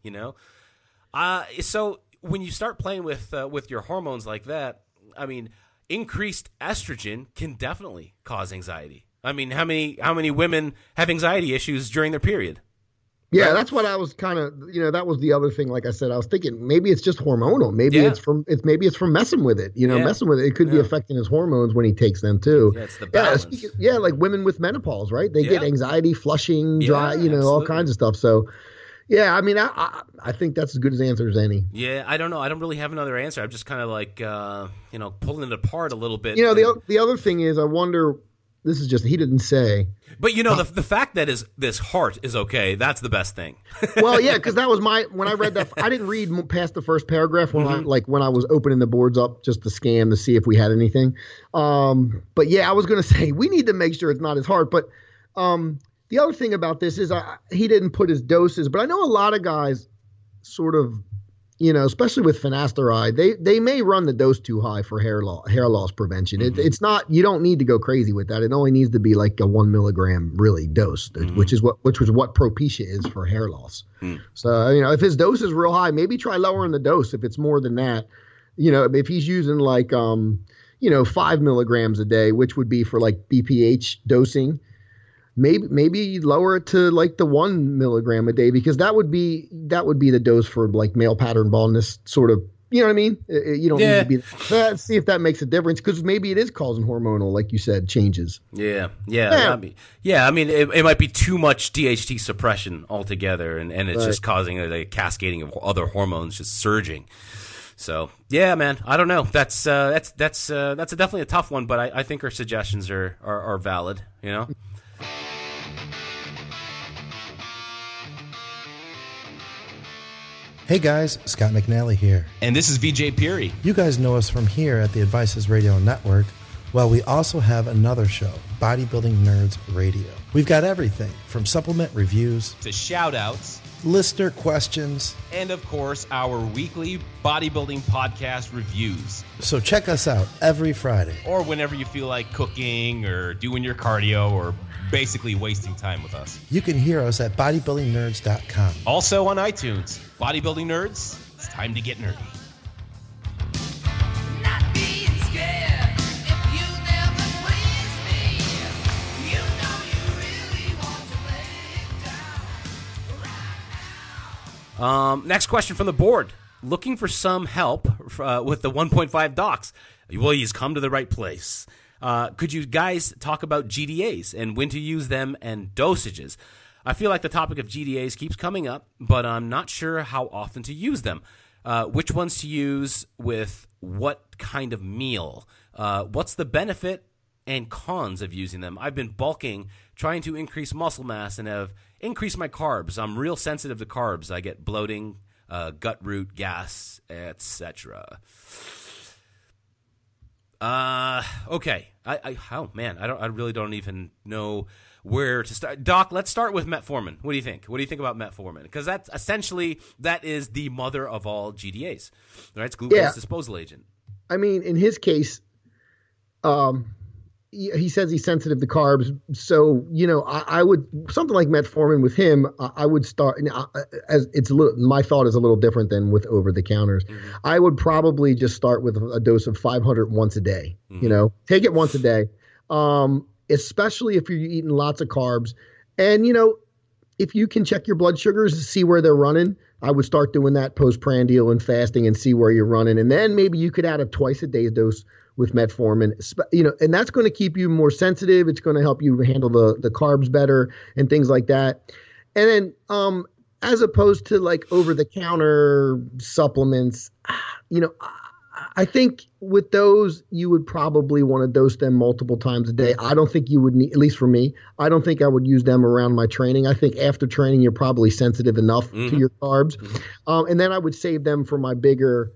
So when you start playing with your hormones like that, I mean, increased estrogen can definitely cause anxiety. I mean, how many women have anxiety issues during their period?
Yeah, right? That's what I was kind of, that was the other thing. Like I said, I was thinking maybe it's just hormonal. Maybe it's from messing with it. Messing with it. It could be affecting his hormones when he takes them too.
Yeah, it's the balance.
Like women with menopause, right? They get anxiety, flushing, dry, all kinds of stuff. So. Yeah, I mean, I think that's as good an answer as any. Yeah,
I don't know. I don't really have another answer. I'm just kind of like, pulling it apart a little bit.
The other thing is, I wonder. This is just he didn't say.
But the fact that this heart is okay, that's the best thing.
Well, yeah, because that was when I read that. I didn't read past the first paragraph when I was opening the boards up just to scan to see if we had anything. But yeah, I was going to say we need to make sure it's not his heart, but. The other thing about this is he didn't put his doses, but I know a lot of guys sort of, especially with finasteride, they may run the dose too high for hair loss prevention. It's not, you don't need to go crazy with that. It only needs to be like a 1 milligram really dose, which was what Propecia is for hair loss. So, if his dose is real high, maybe try lowering the dose if it's more than that. If he's using like, 5 milligrams a day, which would be for like BPH dosing. Maybe lower it to like the 1 milligram a day, because that would be the dose for like male pattern baldness sort of. You know what I mean? You don't need to be. Let's see if that makes a difference, because maybe it is causing hormonal, like you said, changes.
Yeah. I mean, it might be too much DHT suppression altogether, and it's just causing a cascading of other hormones just surging. So yeah, man, I don't know. That's definitely a tough one, but I think our suggestions are valid. You know.
Hey guys, Scott McNally here.
And this is VJ Peary.
You guys know us from here at the Advices Radio Network. Well, we also have another show, Bodybuilding Nerds Radio. We've got everything from supplement reviews
to shout-outs,
listener questions,
and of course, our weekly bodybuilding podcast reviews.
So check us out every Friday.
Or whenever you feel like cooking or doing your cardio or basically wasting time with us.
You can hear us at bodybuildingnerds.com.
Also on iTunes. Bodybuilding Nerds, it's time to get nerdy.
Next question from the board. Looking for some help with the 1.5 docs. Well, you've come to the right place. Could you guys talk about GDAs and when to use them and dosages? I feel like the topic of GDAs keeps coming up, but I'm not sure how often to use them. Which ones to use with what kind of meal? What's the benefit and cons of using them? I've been bulking, trying to increase muscle mass, and have increased my carbs. I'm real sensitive to carbs. I get bloating, gut root, gas, etc. Okay. I really don't even know where to start. Doc, let's start with metformin. What do you think? What do you think about metformin? Because that is the mother of all GDAs, right? It's glucose disposal agent.
I mean, in his case, he says he's sensitive to carbs. So, I would, something like metformin with him, I would start, as it's my thought is a little different than with over the counters. Mm-hmm. I would probably just start with a dose of 500 once a day, take it once a day. Especially if you're eating lots of carbs. And, if you can check your blood sugars to see where they're running, I would start doing that postprandial and fasting and see where you're running. And then maybe you could add a twice a day dose with metformin, and that's going to keep you more sensitive. It's going to help you handle the carbs better and things like that. And then, as opposed to like over the counter supplements, I think with those, you would probably want to dose them multiple times a day. I don't think you would need, at least for me, I don't think I would use them around my training. I think after training, you're probably sensitive enough to your carbs. Mm-hmm. And then I would save them for my bigger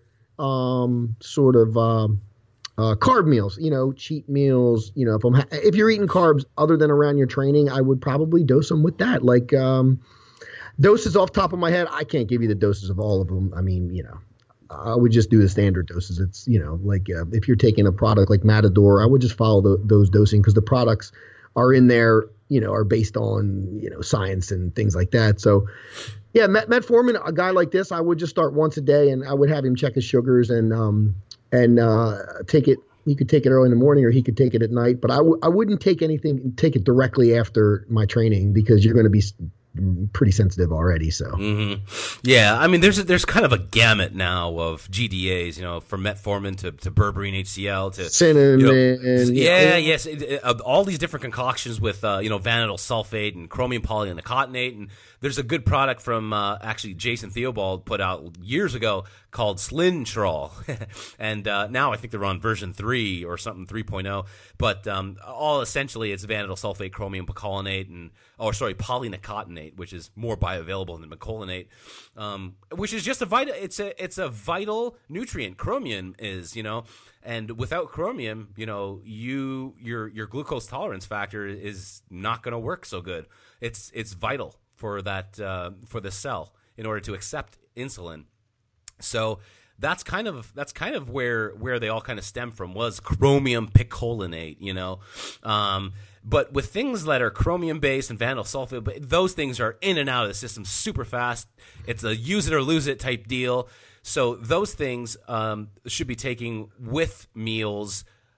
carb meals, cheat meals. If you're eating carbs other than around your training, I would probably dose them with that. Like doses off the top of my head, I can't give you the doses of all of them. I mean, I would just do the standard doses. It's, if you're taking a product like Matador, I would just follow those dosing, because the products are in there, are based on, science and things like that. So, yeah, metformin, a guy like this, I would just start once a day, and I would have him check his sugars and take it. He could take it early in the morning, or he could take it at night. But I wouldn't take it directly after my training, because you're going to be pretty sensitive already. So
yeah, I mean, there's kind of a gamut now of GDAs, from metformin to berberine HCl to cinnamon, all these different concoctions with vanadyl sulfate and chromium polynicotinate. And there's a good product from actually Jason Theobald put out years ago called Slintrol, and now I think they're on version 3 or something, 3.0. But all essentially it's vanadyl sulfate, chromium polynicotinate, which is more bioavailable than mecolinate, which is just it's a vital nutrient. Chromium is, and without chromium, your glucose tolerance factor is not going to work so good. It's vital for that for the cell in order to accept insulin. So that's kind of where they all kind of stem from, was chromium picolinate, But with things that are chromium-based and vanadyl sulfate, those things are in and out of the system super fast. It's a use it or lose it type deal. So those things should be taken with meals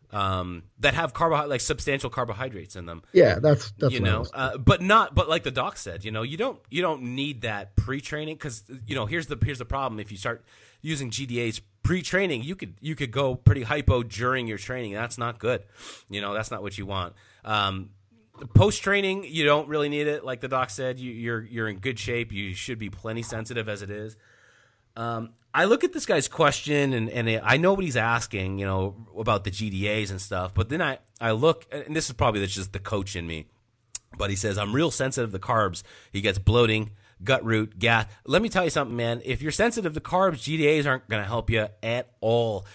that have like substantial carbohydrates in them.
Yeah, that's
you know, but like the doc said, you know, you don't need that pre-training, because you know here's the problem. If you start using GDAs pre-training, you could go pretty hypo during your training. That's not good. You know, that's not what you want. Post-training, you don't really need it. Like the doc said, you're in good shape. You should be plenty sensitive as it is. I look at this guy's question, and I know what he's asking, you know, about the GDAs and stuff. But then I look, and this is probably just the coach in me, but he says, I'm real sensitive to carbs. He gets bloating, gut root, gas. Let me tell you something, man. If you're sensitive to carbs, GDAs aren't going to help you at all.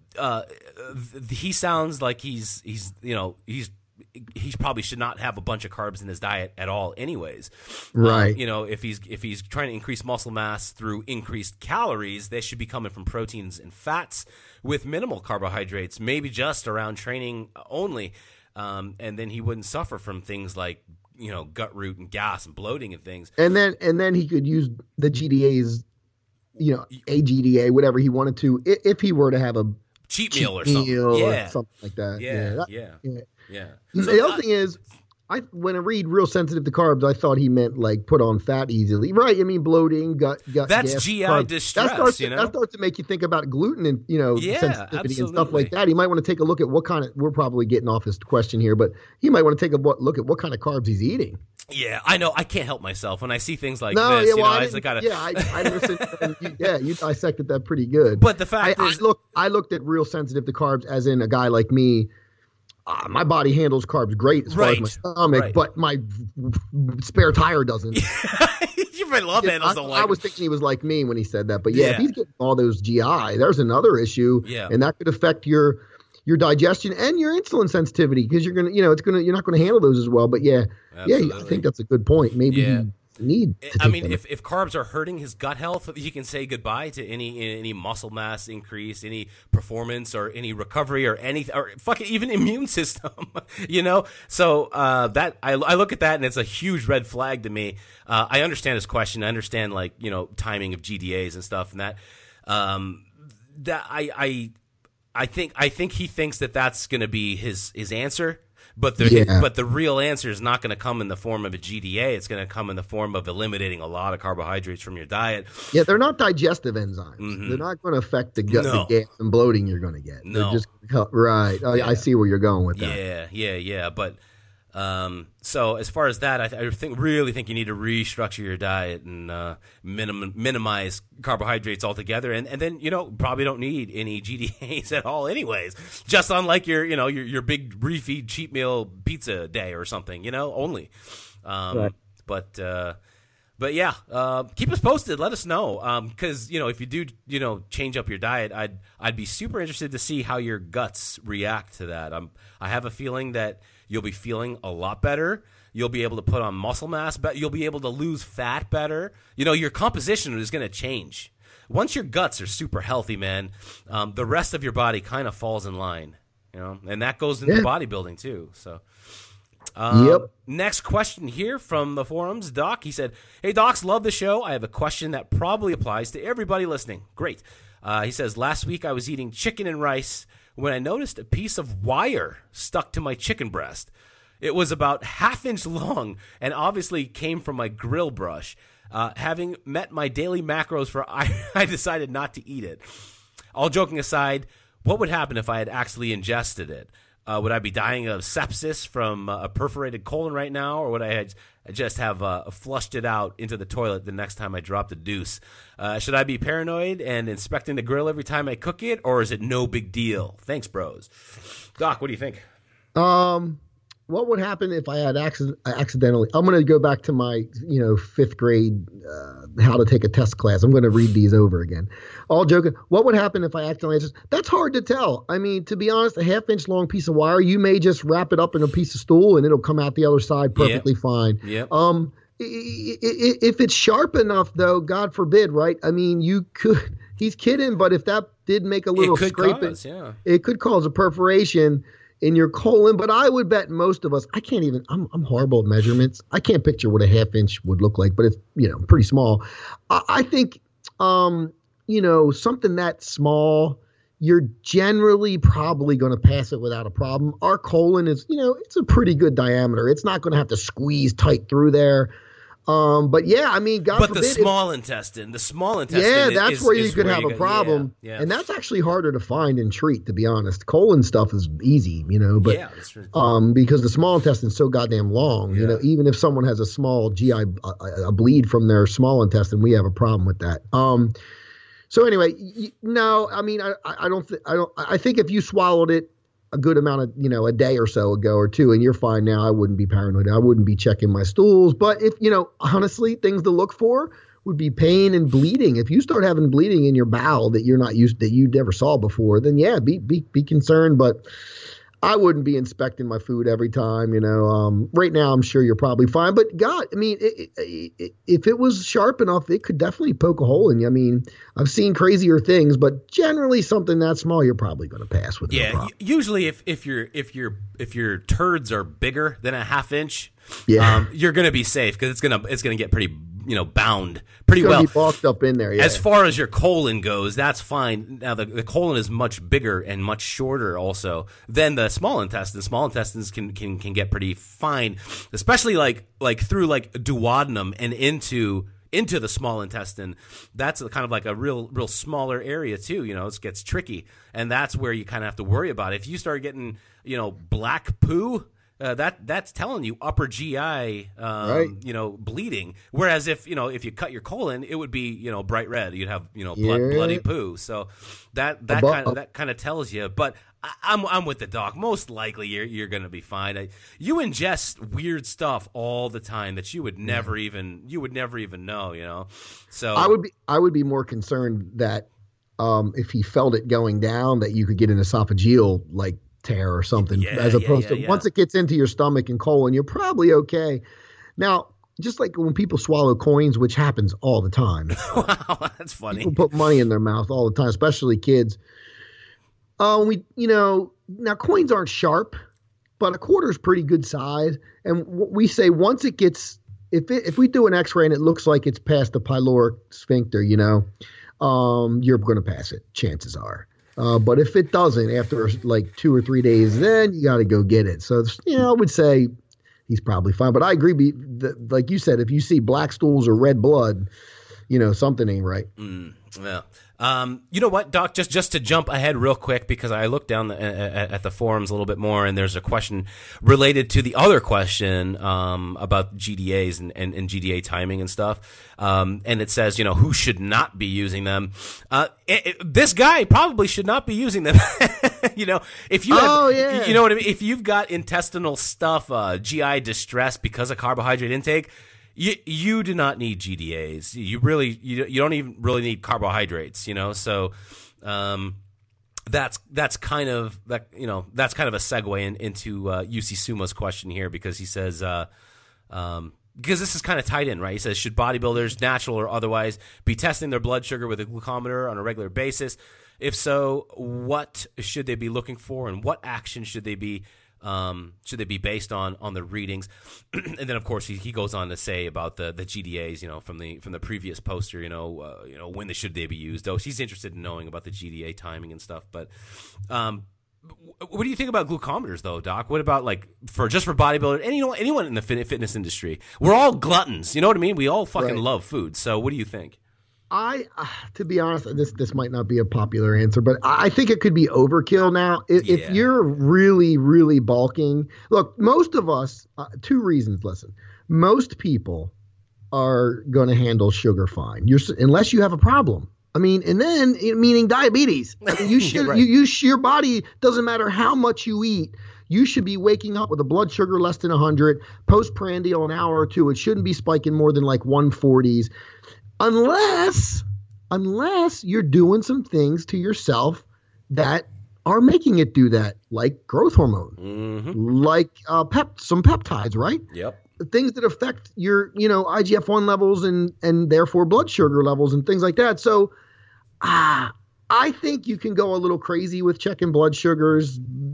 He sounds like he's he probably should not have a bunch of carbs in his diet at all anyways.
Right.
You know, if he's trying to increase muscle mass through increased calories, they should be coming from proteins and fats with minimal carbohydrates, maybe just around training only. And then he wouldn't suffer from things like, you know, gut root and gas and bloating and things.
And then he could use the GDAs, you know, a GDA, whatever he wanted to, if he were to have a
cheat meal or something.
Or something like that.
Yeah.
The other thing is, when I read real sensitive to carbs, I thought he meant like put on fat easily. Right. I mean, bloating, gut.
That's
gas,
GI
carbs.
distress,
that starts to make you think about gluten and, you know, sensitivity
absolutely.
and stuff like that. He might want to take a look at what kind of, we're probably getting off his question here, but he might want to take a look at what kind of carbs he's eating.
Yeah, I know. I can't help myself when I see things like this. I
listened. And you dissected that pretty good.
But the fact is,
I looked at real sensitive to carbs as in a guy like me. My body handles carbs great as far as my stomach, but my spare tire doesn't.
Your love handles don't like.
I was thinking he was like me when he said that, but if he's getting all those GI, there's another issue, and that could affect your digestion and your insulin sensitivity, because you're not gonna handle those as well. But I think that's a good point. Maybe you need to take them.
If carbs are hurting his gut health, he can say goodbye to any muscle mass increase, any performance, or any recovery, or anything, or fucking even immune system. You know, so that I look at that and it's a huge red flag to me. I understand his question. I understand, like, you know, timing of GDAs and stuff, and that I think he thinks that that's going to be his answer. But the real answer is not going to come in the form of a GDA. It's going to come in the form of eliminating a lot of carbohydrates from your diet.
Yeah, they're not digestive enzymes. Mm-hmm. They're not going to affect the gut, the gas and bloating you're going to get.
No.
They're just right. I see where you're going with that.
Yeah. But so as far as that, I really think you need to restructure your diet and minimize carbohydrates altogether, and then, you know, probably don't need any GDAs at all anyways, just unlike your big refeed cheat meal pizza day or something, you know, only.
Right.
But yeah, keep us posted. Let us know, because, you know, if you do, you know, change up your diet, I'd be super interested to see how your guts react to that. I have a feeling that you'll be feeling a lot better. You'll be able to put on muscle mass, but you'll be able to lose fat better. You know, your composition is going to change. Once your guts are super healthy, man, the rest of your body kind of falls in line, you know, and that goes into bodybuilding too. So, Next question here from the forums, Doc. He said, "Hey, Docs, love the show. I have a question that probably applies to everybody listening." Great. He says, "Last week I was eating chicken and rice when I noticed a piece of wire stuck to my chicken breast. It was about 1/2 inch long and obviously came from my grill brush. Having met my daily macros I decided not to eat it. All joking aside, what would happen if I had actually ingested it? Would I be dying of sepsis from a perforated colon right now, or would I just have flushed it out into the toilet the next time I dropped a deuce? Should I be paranoid and inspecting the grill every time I cook it, or is it no big deal? Thanks, bros." Doc, what do you think?
What would happen if I had accidentally? I'm going to go back to my, 5th grade how to take a test class. I'm going to read these over again. All joking. What would happen if I accidentally that's hard to tell. I mean, to be honest, a 1/2 inch long piece of wire, you may just wrap it up in a piece of stool and it'll come out the other side perfectly fine.
Yep.
If it's sharp enough, though, God forbid, right? I mean, you could. He's kidding, but if that did make a little scraping, it could cause a perforation in your colon. But I would bet most of us, I can't even, I'm horrible at measurements. I can't picture what a 1/2 inch would look like, but it's, pretty small. I think, something that small you're generally probably going to pass it without a problem. Our colon is, it's a pretty good diameter. It's not going to have to squeeze tight through there. But yeah, I mean, God forbid.
But the small intestine,
yeah, that's where you could have a problem.
Yeah.
And that's actually harder to find and treat, to be honest. Colon stuff is easy, but
that's true.
because the small intestine is so goddamn long, even if someone has a small GI, a bleed from their small intestine, we have a problem with that. So anyway, no, I mean, I think if you swallowed it a good amount of, a day or so ago or two, and you're fine now, I wouldn't be paranoid. I wouldn't be checking my stools. But if, honestly, things to look for would be pain and bleeding. If you start having bleeding in your bowel that you never saw before, then yeah, be concerned. But I wouldn't be inspecting my food every time, right now, I'm sure you're probably fine, but God, I mean, if it was sharp enough, it could definitely poke a hole in you. I mean, I've seen crazier things, but generally something that small, you're probably going to pass with.
Yeah. Usually if your turds are bigger than a half inch, you're going to be safe because it's going to get pretty, bound pretty well.
Be bulked up in there. Yeah.
As far as your colon goes, that's fine. Now the colon is much bigger and much shorter also than the small intestine. Small intestines can get pretty fine, especially like through like duodenum and into the small intestine. That's kind of like a real smaller area too. It gets tricky, and that's where you kind of have to worry about it. If you start getting black poo. That's telling you upper GI,
right.
Bleeding. Whereas if you cut your colon, it would be, bright red. You'd have, bloody poo. So that kind of tells you. But I'm with the doc. Most likely you're going to be fine. You ingest weird stuff all the time that you would never even know, So
I would be more concerned that if he felt it going down, that you could get an esophageal tear or something, as opposed to once it gets into your stomach and colon, you're probably okay. Now, just like when people swallow coins, which happens all the time.
Wow, that's funny.
People put money in their mouth all the time, especially kids. Now coins aren't sharp, but a quarter is pretty good size. And we say once it gets, if we do an X-ray and it looks like it's past the pyloric sphincter, you're going to pass it. Chances are. But if it doesn't, after like 2 or 3 days, then you got to go get it. So, I would say he's probably fine. But I agree. Like you said, if you see black stools or red blood, something ain't right.
Yeah. You know what, Doc? Just to jump ahead real quick, because I looked down at the forums a little bit more, and there's a question related to the other question about GDAs and GDA timing and stuff. And it says, who should not be using them? This guy probably should not be using them. If you have, you know what I mean? If you've got intestinal stuff, GI distress because of carbohydrate intake, you do not need GDAs. You don't even really need carbohydrates. So that's kind of a segue into UC Sumo's question here, because he says because this is kind of tied in, right? He says, should bodybuilders, natural or otherwise, be testing their blood sugar with a glucometer on a regular basis? If so, what should they be looking for, and what action should they be based on the readings? And then of course he goes on to say about the GDAs, from the previous poster, when should they be used? Oh, he's interested in knowing about the GDA timing and stuff. But what do you think about glucometers though, Doc? What about for bodybuilders and anyone in the fitness industry? We're all gluttons, you know what I mean? We all fucking love food. So what do you think?
To be honest, this might not be a popular answer, but I think it could be overkill now. If you're really, really bulking, look, most of us, 2 reasons, listen, most people are going to handle sugar fine, unless you have a problem. I mean, and then meaning diabetes. I mean, you should, right. Your body, doesn't matter how much you eat, you should be waking up with a blood sugar less than 100, postprandial an hour or two. It shouldn't be spiking more than 140s. Unless you're doing some things to yourself that are making it do that, like growth hormone, like some peptides, right?
Yep.
Things that affect your, IGF-1 levels and therefore blood sugar levels and things like that. So, I think you can go a little crazy with checking blood sugars,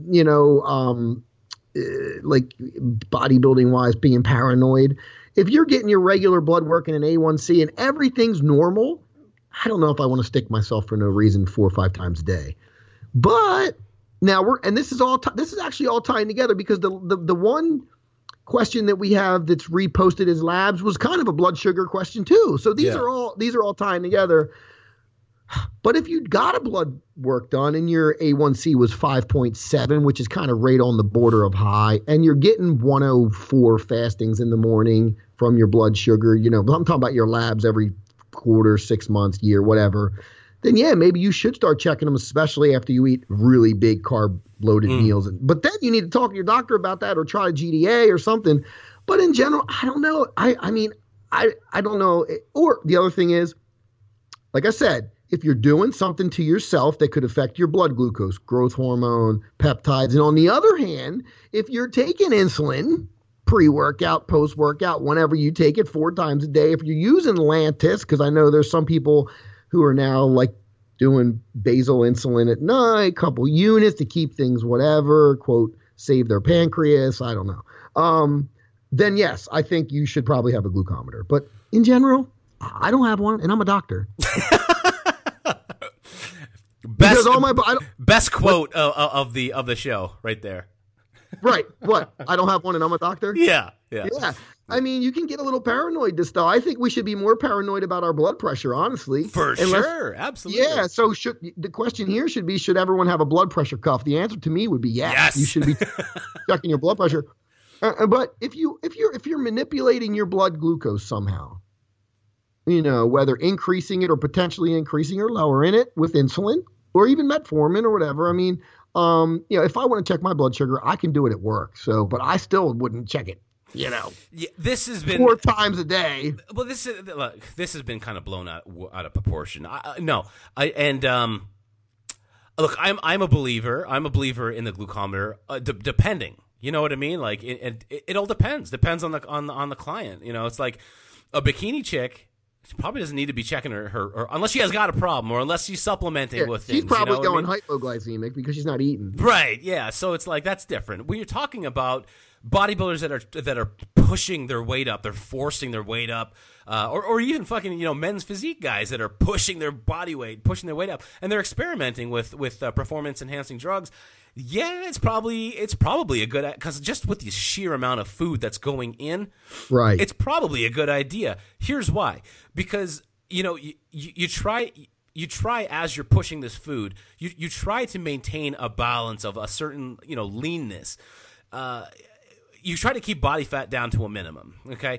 like bodybuilding wise, being paranoid. If you're getting your regular blood work and an A1C and everything's normal, I don't know if I want to stick myself for no reason 4 or 5 times a day. But now this is actually all tying together, because the one question that we have that's reposted as labs was kind of a blood sugar question too. So these are all tying together. But if you got a blood work done and your A1C was 5.7, which is kind of right on the border of high, and you're getting 104 fastings in the morning from your blood sugar, I'm talking about your labs every quarter, 6 months, year, whatever, then yeah, maybe you should start checking them, especially after you eat really big carb loaded meals. But then you need to talk to your doctor about that, or try a GDA or something. But in general, I don't know. I mean, I don't know. Or the other thing is, like I said, if you're doing something to yourself that could affect your blood glucose, growth hormone, peptides, and on the other hand, if you're taking insulin pre-workout, post-workout, whenever you take it 4 times a day, if you're using Lantus, because I know there's some people who are now like doing basal insulin at night, couple units to keep things whatever, quote, save their pancreas, I don't know. Then yes, I think you should probably have a glucometer. But in general, I don't have one, and I'm a doctor.
Best quote of the show right there.
Right. What? I don't have one and I'm a doctor?
Yeah. I mean, you can get a little paranoid this stuff. I think we should be more paranoid about our blood pressure, honestly.
Sure. Absolutely.
Yeah. So the question here should be, should everyone have a blood pressure cuff? The answer to me would be yes. You should be checking your blood pressure. But if you're manipulating your blood glucose somehow, whether increasing it or potentially increasing or lowering it with insulin or even metformin or whatever, I mean, if I want to check my blood sugar, I can do it at work. So, but I still wouldn't check it,
Yeah, this has been
4 times a day.
Well, this has been kind of blown out of proportion. Look, I'm a believer. I'm a believer in the glucometer, depending. You know what I mean? Like it all depends. Depends on the client. It's like a bikini chick. She probably doesn't need to be checking her unless she has got a problem, or unless she's supplementing with things.
She's probably going hypoglycemic because she's not eating.
Right, yeah. So it's like, that's different. When you're talking about bodybuilders that are pushing their weight up, they're forcing their weight up, or even fucking men's physique guys that are pushing their body weight, pushing their weight up, and they're experimenting with performance enhancing drugs. Yeah, it's probably a good, because just with the sheer amount of food that's going in,
right?
It's probably a good idea. Here's why: because you try as you're pushing this food, you try to maintain a balance of a certain leanness. You try to keep body fat down to a minimum. Okay,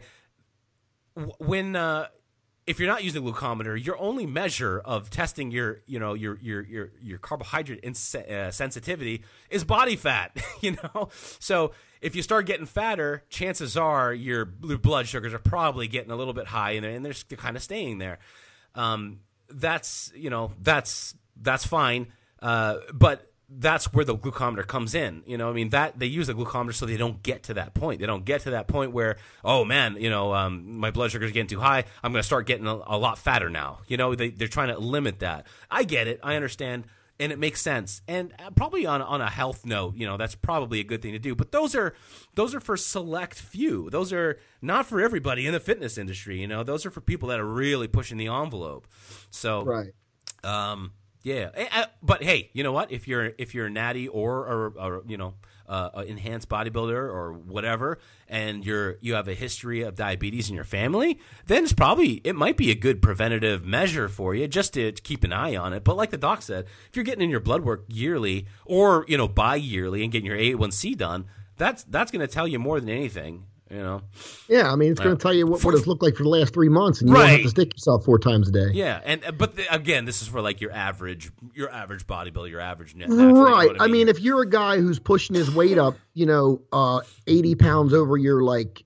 if you're not using a glucometer, your only measure of testing your carbohydrate sensitivity is body fat. So if you start getting fatter, chances are your blood sugars are probably getting a little bit high, and they're kind of staying there. That's fine, but that's where the glucometer comes in. That they use the glucometer so they don't get to that point. They don't get to that point where, oh man, my blood sugar is getting too high, I'm going to start getting a lot fatter now. They're trying to limit that. I get it. I understand. And it makes sense. And probably on a health note, that's probably a good thing to do. But those are for select few. Those are not for everybody in the fitness industry. Those are for people that are really pushing the envelope. So,
right.
Yeah, but hey, you know what? If you're a natty or enhanced bodybuilder or whatever, and you have a history of diabetes in your family, then it might be a good preventative measure for you, just to keep an eye on it. But like the doc said, if you're getting in your blood work yearly or bi-yearly and getting your A1C done, that's going to tell you more than anything.
Yeah, I mean, it's going to tell you what it's looked like for the last 3 months, and you don't have to stick yourself 4 times a day.
Yeah, but again, this is for like your average bodybuilder, your average net.
Right. I mean, if you're a guy who's pushing his weight up, 80 pounds over your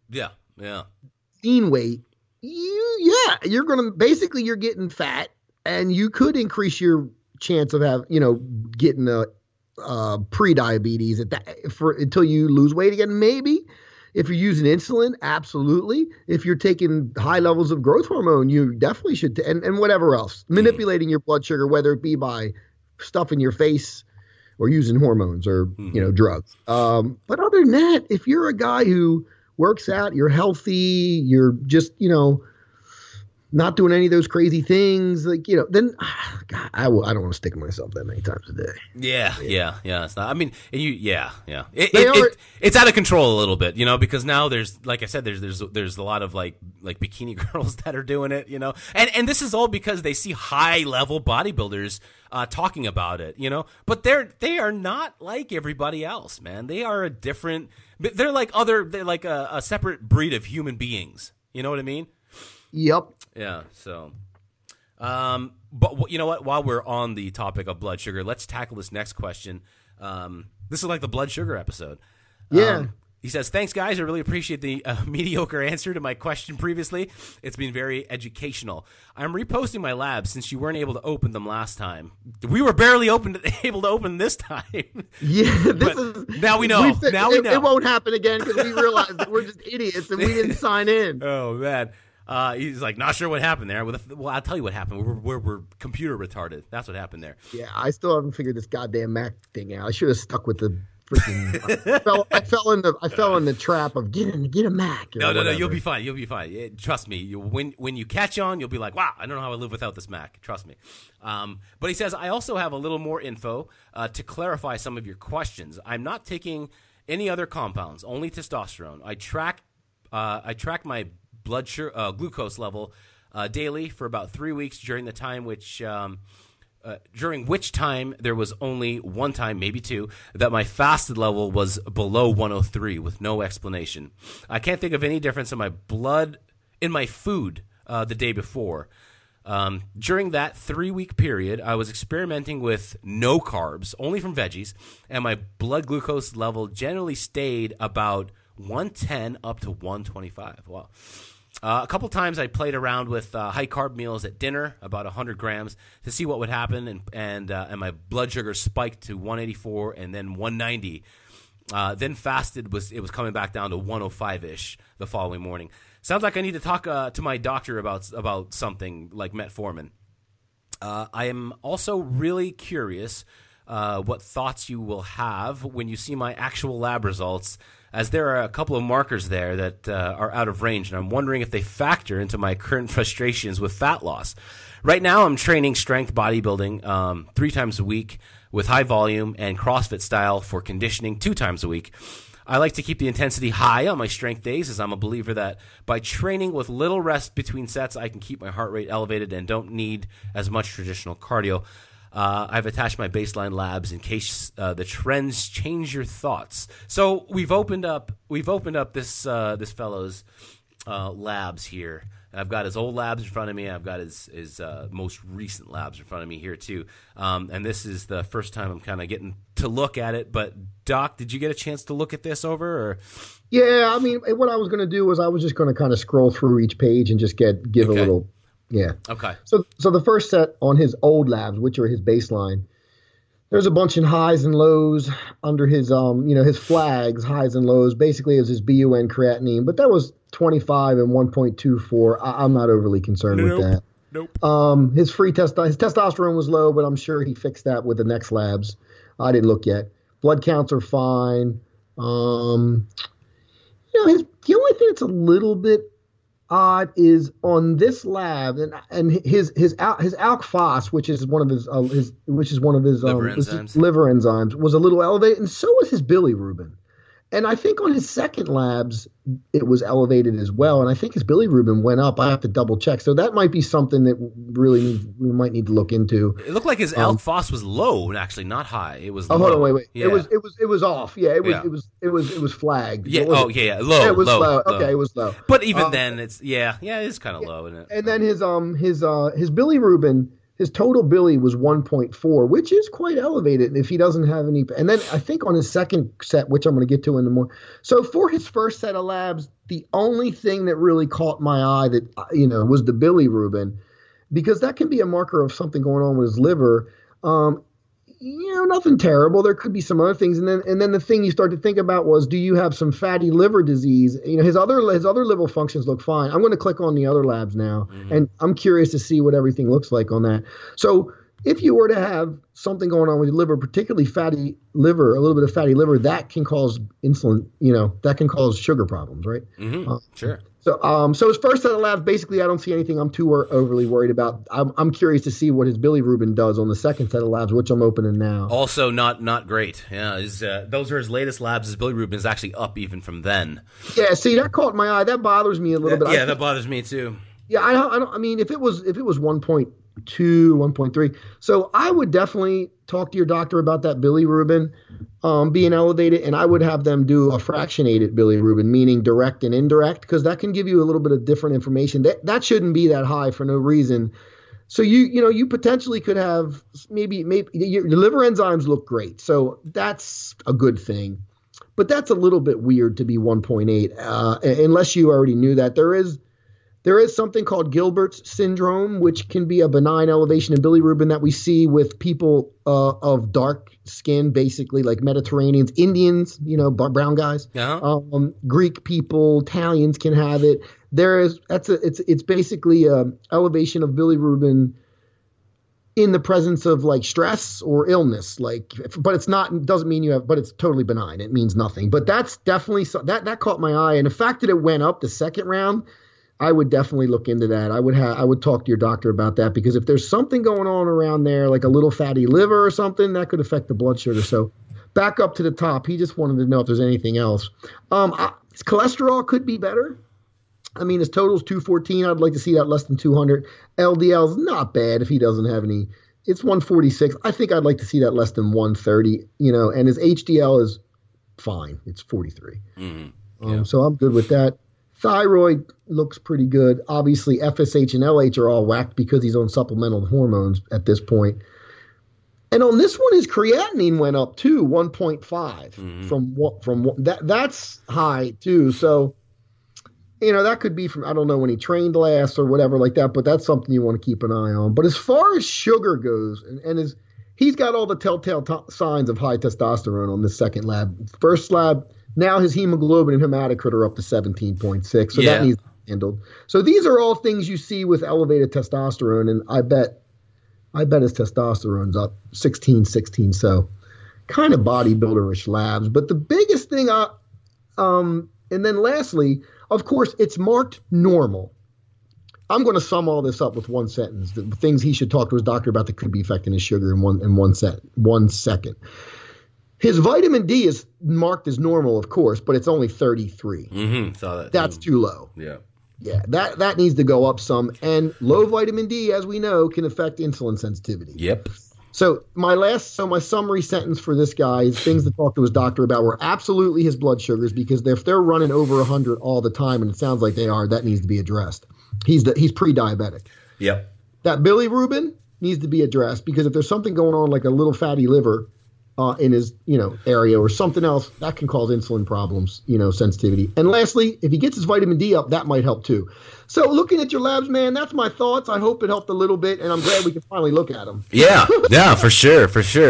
lean weight, you're going to you're getting fat, and you could increase your chance of getting pre-diabetes until you lose weight again, maybe. If you're using insulin, absolutely. If you're taking high levels of growth hormone, you definitely should, and whatever else. Manipulating your blood sugar, whether it be by stuff in your face or using hormones or, drugs. But other than that, if you're a guy who works out, you're healthy, you're just, not doing any of those crazy things, like, then God, I don't want to stick myself that many times a day.
Yeah. It's not. I mean, it's out of control a little bit, because now there's, like I said, there's a lot of like bikini girls that are doing it, and this is all because they see high level bodybuilders talking about it, but they are not like everybody else, man. They are a different. They're like a separate breed of human beings. You know what I mean?
Yep.
Yeah. So, but you know what? While we're on the topic of blood sugar, let's tackle this next question. This is like the blood sugar episode.
Yeah.
He says, "Thanks, guys. I really appreciate the mediocre answer to my question previously. It's been very educational. I'm reposting my labs since you weren't able to open them last time. We were barely able to open this time.
Yeah,
now we know. Now we know.
It won't happen again because we realized that we're just idiots and we didn't sign in."
Oh man. He's like, not sure what happened there. Well, I'll tell you what happened. We're computer retarded. That's what happened there.
Yeah, I still haven't figured this goddamn Mac thing out. I should have stuck with the freaking. I fell in the trap of get a Mac.
No, you'll be fine. You'll be fine. Trust me. When you catch on, you'll be like, wow, I don't know how I live without this Mac. Trust me. But he says, I also have a little more info to clarify some of your questions. I'm not taking any other compounds, only testosterone. I track my blood sugar, glucose level daily for about 3 weeks during which time there was only one time, maybe two, that my fasted level was below 103 with no explanation. I can't think of any difference in my food the day before. During that 3-week period, I was experimenting with no carbs, only from veggies, and my blood glucose level generally stayed about 110 up to 125. Wow. A couple times I played around with high carb meals at dinner, about 100 grams, to see what would happen, and my blood sugar spiked to 184 and then 190. Then fasted, it was coming back down to 105-ish the following morning. Sounds like I need to talk to my doctor about something like metformin. I am also really curious what thoughts you will have when you see my actual lab results, as there are a couple of markers there that are out of range, and I'm wondering if they factor into my current frustrations with fat loss. Right now, I'm training strength bodybuilding 3 times a week with high volume and CrossFit style for conditioning 2 times a week. I like to keep the intensity high on my strength days, as I'm a believer that by training with little rest between sets, I can keep my heart rate elevated and don't need as much traditional cardio. I've attached my baseline labs in case the trends change your thoughts. So we've opened up this fellow's labs here. I've got his old labs in front of me. I've got his most recent labs in front of me here too. And this is the first time I'm kind of getting to look at it. But Doc, did you get a chance to look at this over? Or?
Yeah, I mean, what I was going to do was I was just going to kind of scroll through each page and just give a little. Yeah.
Okay.
So the first set on his old labs, which are his baseline, there's a bunch of highs and lows under his his flags, highs and lows. Basically, it was his BUN creatinine, but that was 25 and 1.24. I'm not overly concerned with that.
Nope.
His testosterone was low, but I'm sure he fixed that with the next labs. I didn't look yet. Blood counts are fine. The only thing that's a little bit odd is on this lab, and his alk phos, which is one of his liver enzymes, was a little elevated, and so was his bilirubin. And I think on his second labs, it was elevated as well. And I think his bilirubin went up. I have to double check. So that might be something that we might need to look into.
It looked like his alk phos was low and actually not high. It was.
Oh,
low.
Hold on, wait.
Yeah.
It was off. Yeah, it was flagged.
Yeah.
Low.
Yeah,
it was low.
low.
Okay, it was low.
But even then, it's it's kind of low, isn't it?
And then his bilirubin. His total Billy was 1.4, which is quite elevated if he doesn't have any. And then I think on his second set, which I'm going to get to in the more. So for his first set of labs, the only thing that really caught my eye that, was the bilirubin, because that can be a marker of something going on with his liver. Nothing terrible. There could be some other things. And then the thing you start to think about was, do you have some fatty liver disease? His other liver functions look fine. I'm going to click on the other labs now, and I'm curious to see what everything looks like on that. So if you were to have something going on with your liver, particularly fatty liver, a little bit of fatty liver, that can cause insulin, that can cause sugar problems, right?
Mm-hmm. Sure.
So his first set of labs, basically, I don't see anything I'm too overly worried about. I'm curious to see what his bilirubin does on the second set of labs, which I'm opening now.
Also, not great. Yeah, those are his latest labs. His bilirubin is actually up even from then.
Yeah, see, that caught my eye. That bothers me a little bit.
Yeah, that bothers me too.
Yeah, I don't. I mean, if it was 1.2, 1.3, so I would definitely talk to your doctor about that bilirubin being elevated, and I would have them do a fractionated bilirubin, meaning direct and indirect, because that can give you a little bit of different information. That shouldn't be that high for no reason. So you potentially could have maybe your liver enzymes look great, so that's a good thing. But that's a little bit weird to be 1.8, unless you already knew that. There is something called Gilbert's syndrome, which can be a benign elevation in bilirubin that we see with people of dark skin, basically like Mediterraneans, Indians, brown guys, Greek people, Italians can have it. It's basically elevation of bilirubin in the presence of like stress or illness, but it's not, doesn't mean you have, but it's totally benign. It means nothing, but that's definitely that caught my eye. And the fact that it went up the second round, I would definitely look into that. I would talk to your doctor about that, because if there's something going on around there, like a little fatty liver or something, that could affect the blood sugar. So back up to the top. He just wanted to know if there's anything else. His cholesterol could be better. I mean, his total's 214. I'd like to see that less than 200. LDL's not bad if he doesn't have any. It's 146. I think I'd like to see that less than 130, and his HDL is fine. It's 43. Mm-hmm. Yeah. So I'm good with that. Thyroid looks pretty good. Obviously, FSH and LH are all whacked because he's on supplemental hormones at this point. And on this one, his creatinine went up too, 1.5 from that's high too. So, that could be from, I don't know when he trained last or whatever like that, but that's something you want to keep an eye on. But as far as sugar goes, he's got all the telltale signs of high testosterone on this second lab. First lab, now his hemoglobin and hematocrit are up to 17.6, so that needs to be handled. So these are all things you see with elevated testosterone, and I bet his testosterone's up 16, so kind of bodybuilder-ish labs. But the biggest thing, and then lastly, of course, it's marked normal. I'm going to sum all this up with one sentence, the things he should talk to his doctor about that could be affecting his sugar in one second. His vitamin D is marked as normal, of course, but it's only 33.
Mm-hmm. Saw that.
That's too low.
Yeah.
Yeah, that needs to go up some. And low vitamin D, as we know, can affect insulin sensitivity.
Yep.
So my summary sentence for this guy is things to talk to his doctor about were absolutely his blood sugars, because if they're running over 100 all the time, and it sounds like they are, that needs to be addressed. He's pre-diabetic.
Yep.
That bilirubin needs to be addressed, because if there's something going on like a little fatty liver in his area or something else, that can cause insulin problems, sensitivity. And lastly, if he gets his vitamin D up, that might help too. So looking at your labs, man, that's my thoughts. I hope it helped a little bit, and I'm glad we can finally look at them.
Yeah, for sure.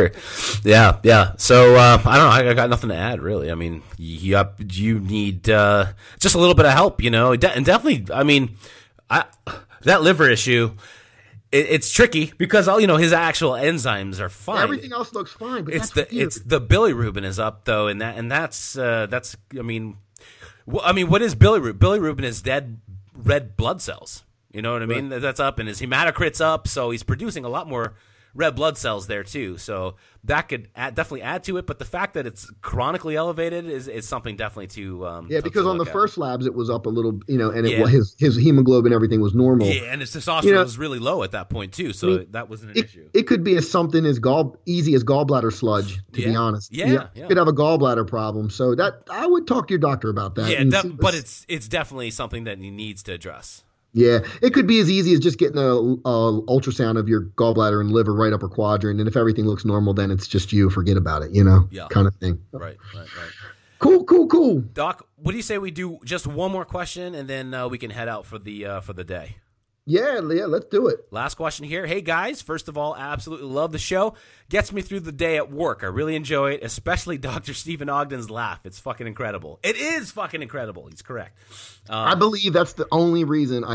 Yeah. So I don't know. I got nothing to add, really. I mean, you need just a little bit of help, and definitely. I mean, that liver issue. It's tricky because his actual enzymes are fine.
Everything else looks fine, but
it's the bilirubin is up though, and that's I mean, what is bilirubin? Bilirubin is dead red blood cells. You know what I mean? That's up, and his hematocrit's up, so he's producing a lot more red blood cells there too. So that could definitely add to it. But the fact that it's chronically elevated is something definitely to
because on the first labs it was up a little, and his hemoglobin, everything was normal.
Yeah, and his testosterone was really low at that point too. So that wasn't an issue.
It could be something as easy as gallbladder sludge, to be honest.
Yeah.
You could have a gallbladder problem. So that I would talk to your doctor about that.
Yeah, but it's definitely something that he needs to address.
Yeah, it could be as easy as just getting a ultrasound of your gallbladder and liver right upper quadrant, and if everything looks normal, then it's just you. Forget about it, kind of thing.
Right.
Cool.
Doc, what do you say we do just one more question, and then we can head out for the day?
Yeah, let's do it.
Last question here. Hey, guys, first of all, I absolutely love the show. Gets me through the day at work. I really enjoy it, especially Dr. Stephen Ogden's laugh. It's fucking incredible. It is fucking incredible. He's correct.
I believe that's the only reason I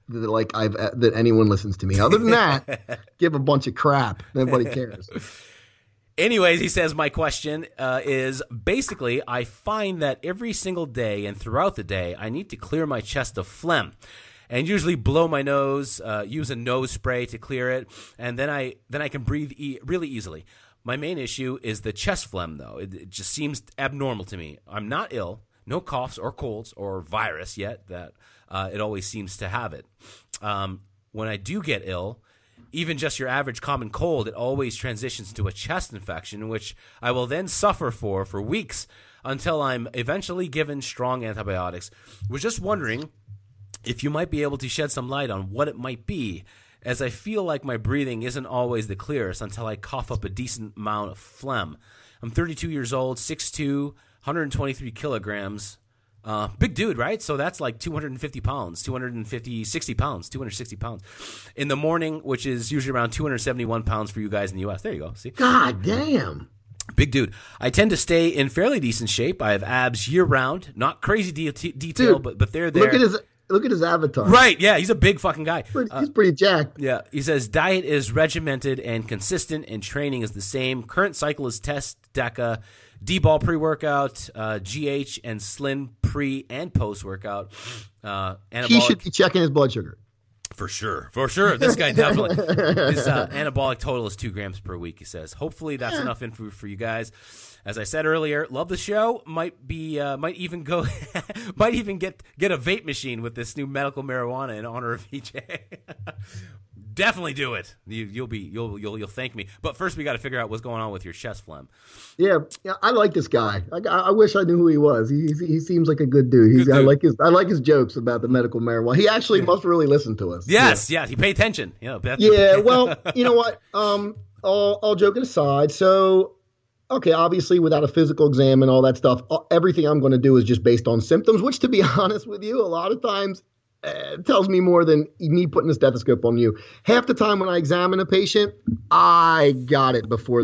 that anyone listens to me. Other than that, give a bunch of crap. Nobody cares.
Anyways, he says, my question is basically, I find that every single day and throughout the day, I need to clear my chest of phlegm and usually blow my nose, use a nose spray to clear it, and then I can breathe really easily. My main issue is the chest phlegm, though. It just seems abnormal to me. I'm not ill, no coughs or colds or virus yet that it always seems to have it. When I do get ill, even just your average common cold, it always transitions to a chest infection, which I will then suffer for weeks until I'm eventually given strong antibiotics. Was just wondering if you might be able to shed some light on what it might be, as I feel like my breathing isn't always the clearest until I cough up a decent amount of phlegm. I'm 32 years old, 6'2", 123 kilograms. Big dude, right? So that's like 250 pounds, 260 pounds in the morning, which is usually around 271 pounds for you guys in the U.S. There you go. See?
God damn.
Big dude. I tend to stay in fairly decent shape. I have abs year round, not crazy detail,
Dude,
but they're there.
Look at his avatar.
Right. Yeah. He's a big fucking guy.
He's pretty jacked.
Yeah. He says diet is regimented and consistent and training is the same. Current cycle is test, DECA, D-ball pre-workout, GH, and Slim pre and post-workout.
He should be checking his blood sugar.
For sure. This guy definitely. His anabolic total is 2 grams per week, he says. Hopefully that's enough info for you guys. As I said earlier, love the show. Might even get a vape machine with this new medical marijuana in honor of EJ. Definitely do it. You'll thank me. But first, we got to figure out what's going on with your chest phlegm.
Yeah, I like this guy. I wish I knew who he was. He seems like a good dude. I like his jokes about the medical marijuana. He actually must really listen to us.
Yes, yeah. He paid attention.
Yeah. Well, you know what? All joking aside, so. Okay, obviously, without a physical exam and all that stuff, everything I'm going to do is just based on symptoms, which, to be honest with you, a lot of times tells me more than me putting a stethoscope on you. Half the time when I examine a patient, I got it before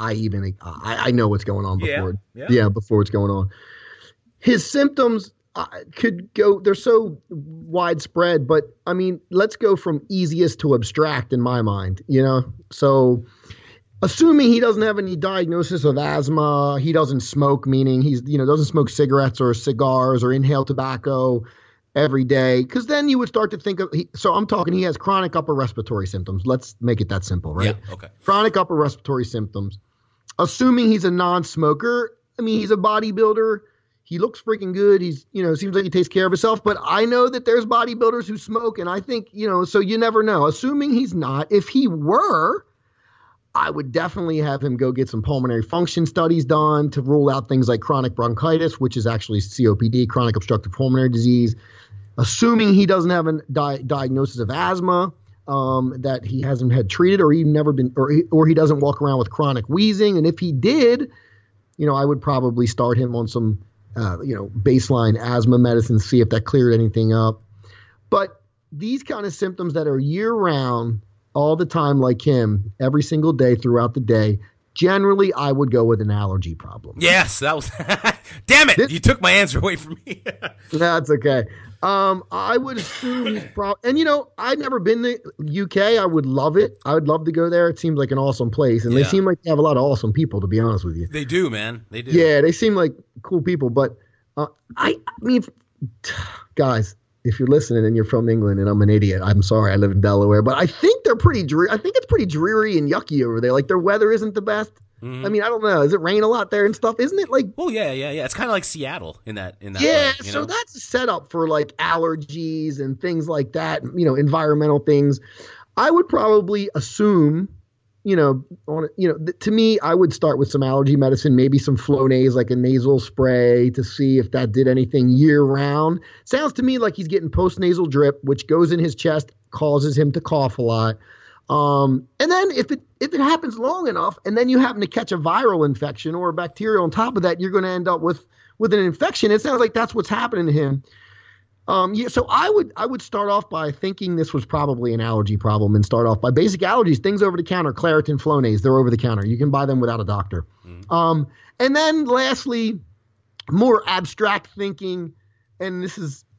I know what's going on before it's going on. His symptoms could go, they're so widespread, but I mean, let's go from easiest to abstract in my mind, so... Assuming he doesn't have any diagnosis of asthma, he doesn't smoke, meaning he's doesn't smoke cigarettes or cigars or inhale tobacco every day, because then you would start to think of. So I'm talking. He has chronic upper respiratory symptoms. Let's make it that simple, right?
Yeah. Okay.
Chronic upper respiratory symptoms. Assuming he's a non-smoker. I mean, he's a bodybuilder. He looks freaking good. He's seems like he takes care of himself. But I know that there's bodybuilders who smoke, and I think so you never know. Assuming he's not, if he were, I would definitely have him go get some pulmonary function studies done to rule out things like chronic bronchitis, which is actually COPD, chronic obstructive pulmonary disease. Assuming he doesn't have a diagnosis of asthma, that he hasn't had treated or even never been, or he doesn't walk around with chronic wheezing. And if he did, I would probably start him on some, baseline asthma medicine, see if that cleared anything up. But these kind of symptoms that are year round, all the time, like him, every single day throughout the day, generally I would go with an allergy problem.
Yes, that was damn it, you took my answer away from me.
That's okay. I would assume he's and I've never been to UK. I would love it. I would love to go there. It seems like an awesome place, and they seem like they have a lot of awesome people, to be honest with you.
They do, man. They do.
Yeah, they seem like cool people, but I mean, guys, if you're listening and you're from England and I'm an idiot, I'm sorry, I live in Delaware, but I think they're pretty dreary. I think it's pretty dreary and yucky over there. Like their weather isn't the best. Mm-hmm. I mean, I don't know. Does it rain a lot there and stuff? Isn't it like?
Oh yeah. It's kind of like Seattle in that.
Yeah.
way,
so that's a setup for like allergies and things like that. Environmental things. I would probably assume. To me, I would start with some allergy medicine, maybe some Flonase, like a nasal spray, to see if that did anything year round. Sounds to me like he's getting post-nasal drip, which goes in his chest, causes him to cough a lot. And then if it happens long enough, and then you happen to catch a viral infection or a bacterial on top of that, you're going to end up with an infection. It sounds like that's what's happening to him. So I would start off by thinking this was probably an allergy problem and start off by basic allergies, things over the counter, Claritin, Flonase, they're over the counter. You can buy them without a doctor. Mm-hmm. And then lastly, more abstract thinking, and this is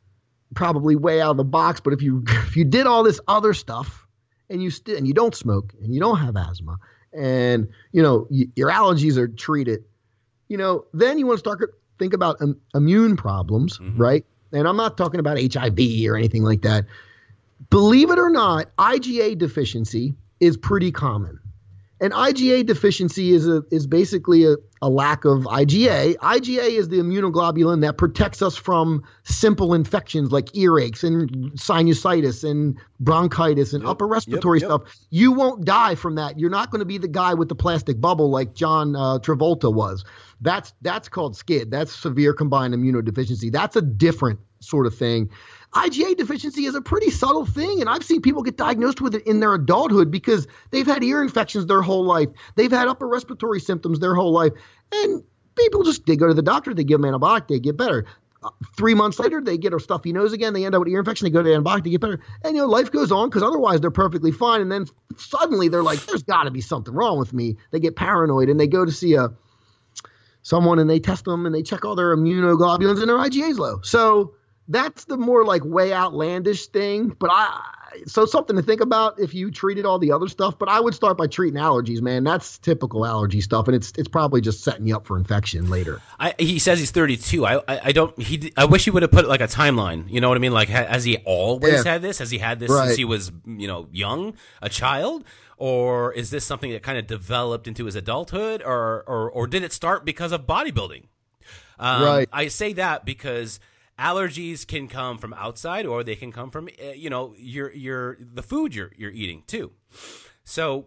probably way out of the box, but if you did all this other stuff and you don't smoke and you don't have asthma and your allergies are treated, then you want to start to think about immune problems, right? And I'm not talking about HIV or anything like that. Believe it or not, IgA deficiency is pretty common. And IgA deficiency is basically a lack of IgA. IgA is the immunoglobulin that protects us from simple infections like earaches and sinusitis and bronchitis and upper respiratory stuff. You won't die from that. You're not going to be the guy with the plastic bubble like John Travolta was. That's called SCID. That's severe combined immunodeficiency. That's a different sort of thing. IgA deficiency is a pretty subtle thing, and I've seen people get diagnosed with it in their adulthood because they've had ear infections their whole life. They've had upper respiratory symptoms their whole life, and people they go to the doctor, they give them an antibiotic, they get better. 3 months later, they get a stuffy nose again, they end up with ear infection, they go to the antibiotic, they get better. And, life goes on because otherwise they're perfectly fine, and then suddenly they're like, there's got to be something wrong with me. They get paranoid, and they go to see someone, and they test them, and they check all their immunoglobulins, and their IgA's low. So that's the more like way outlandish thing, but so something to think about if you treated all the other stuff. But I would start by treating allergies, man. That's typical allergy stuff, and it's probably just setting you up for infection later.
He says he's 32. I wish he would have put like a timeline. You know what I mean? Like, has he always had this? Has he had this since he was young, a child? Or is this something that kind of developed into his adulthood, or did it start because of bodybuilding?
Right.
I say that because allergies can come from outside, or they can come from the food you're eating too. So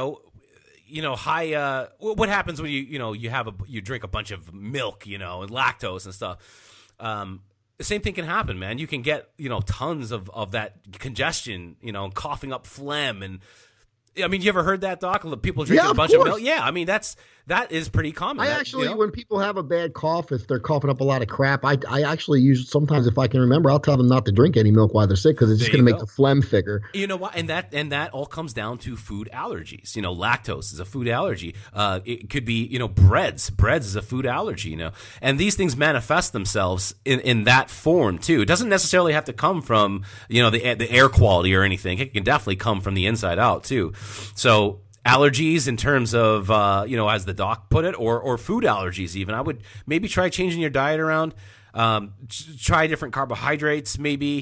high. What happens when you drink a bunch of milk, and lactose and stuff. The same thing can happen, man. You can get tons of that congestion, coughing up phlegm and. I mean, you ever heard that, Doc? People drinking a bunch of milk? Yeah, I mean, that is pretty common.
When people have a bad cough, if they're coughing up a lot of crap, I actually use, sometimes if I can remember, I'll tell them not to drink any milk while they're sick because it's just going to make the phlegm thicker.
You know what? And that all comes down to food allergies. Lactose is a food allergy. It could be, breads. Breads is a food allergy, And these things manifest themselves in that form, too. It doesn't necessarily have to come from, the air quality or anything. It can definitely come from the inside out, too. So allergies in terms of, as the doc put it, or food allergies even. I would maybe try changing your diet around, try different carbohydrates maybe.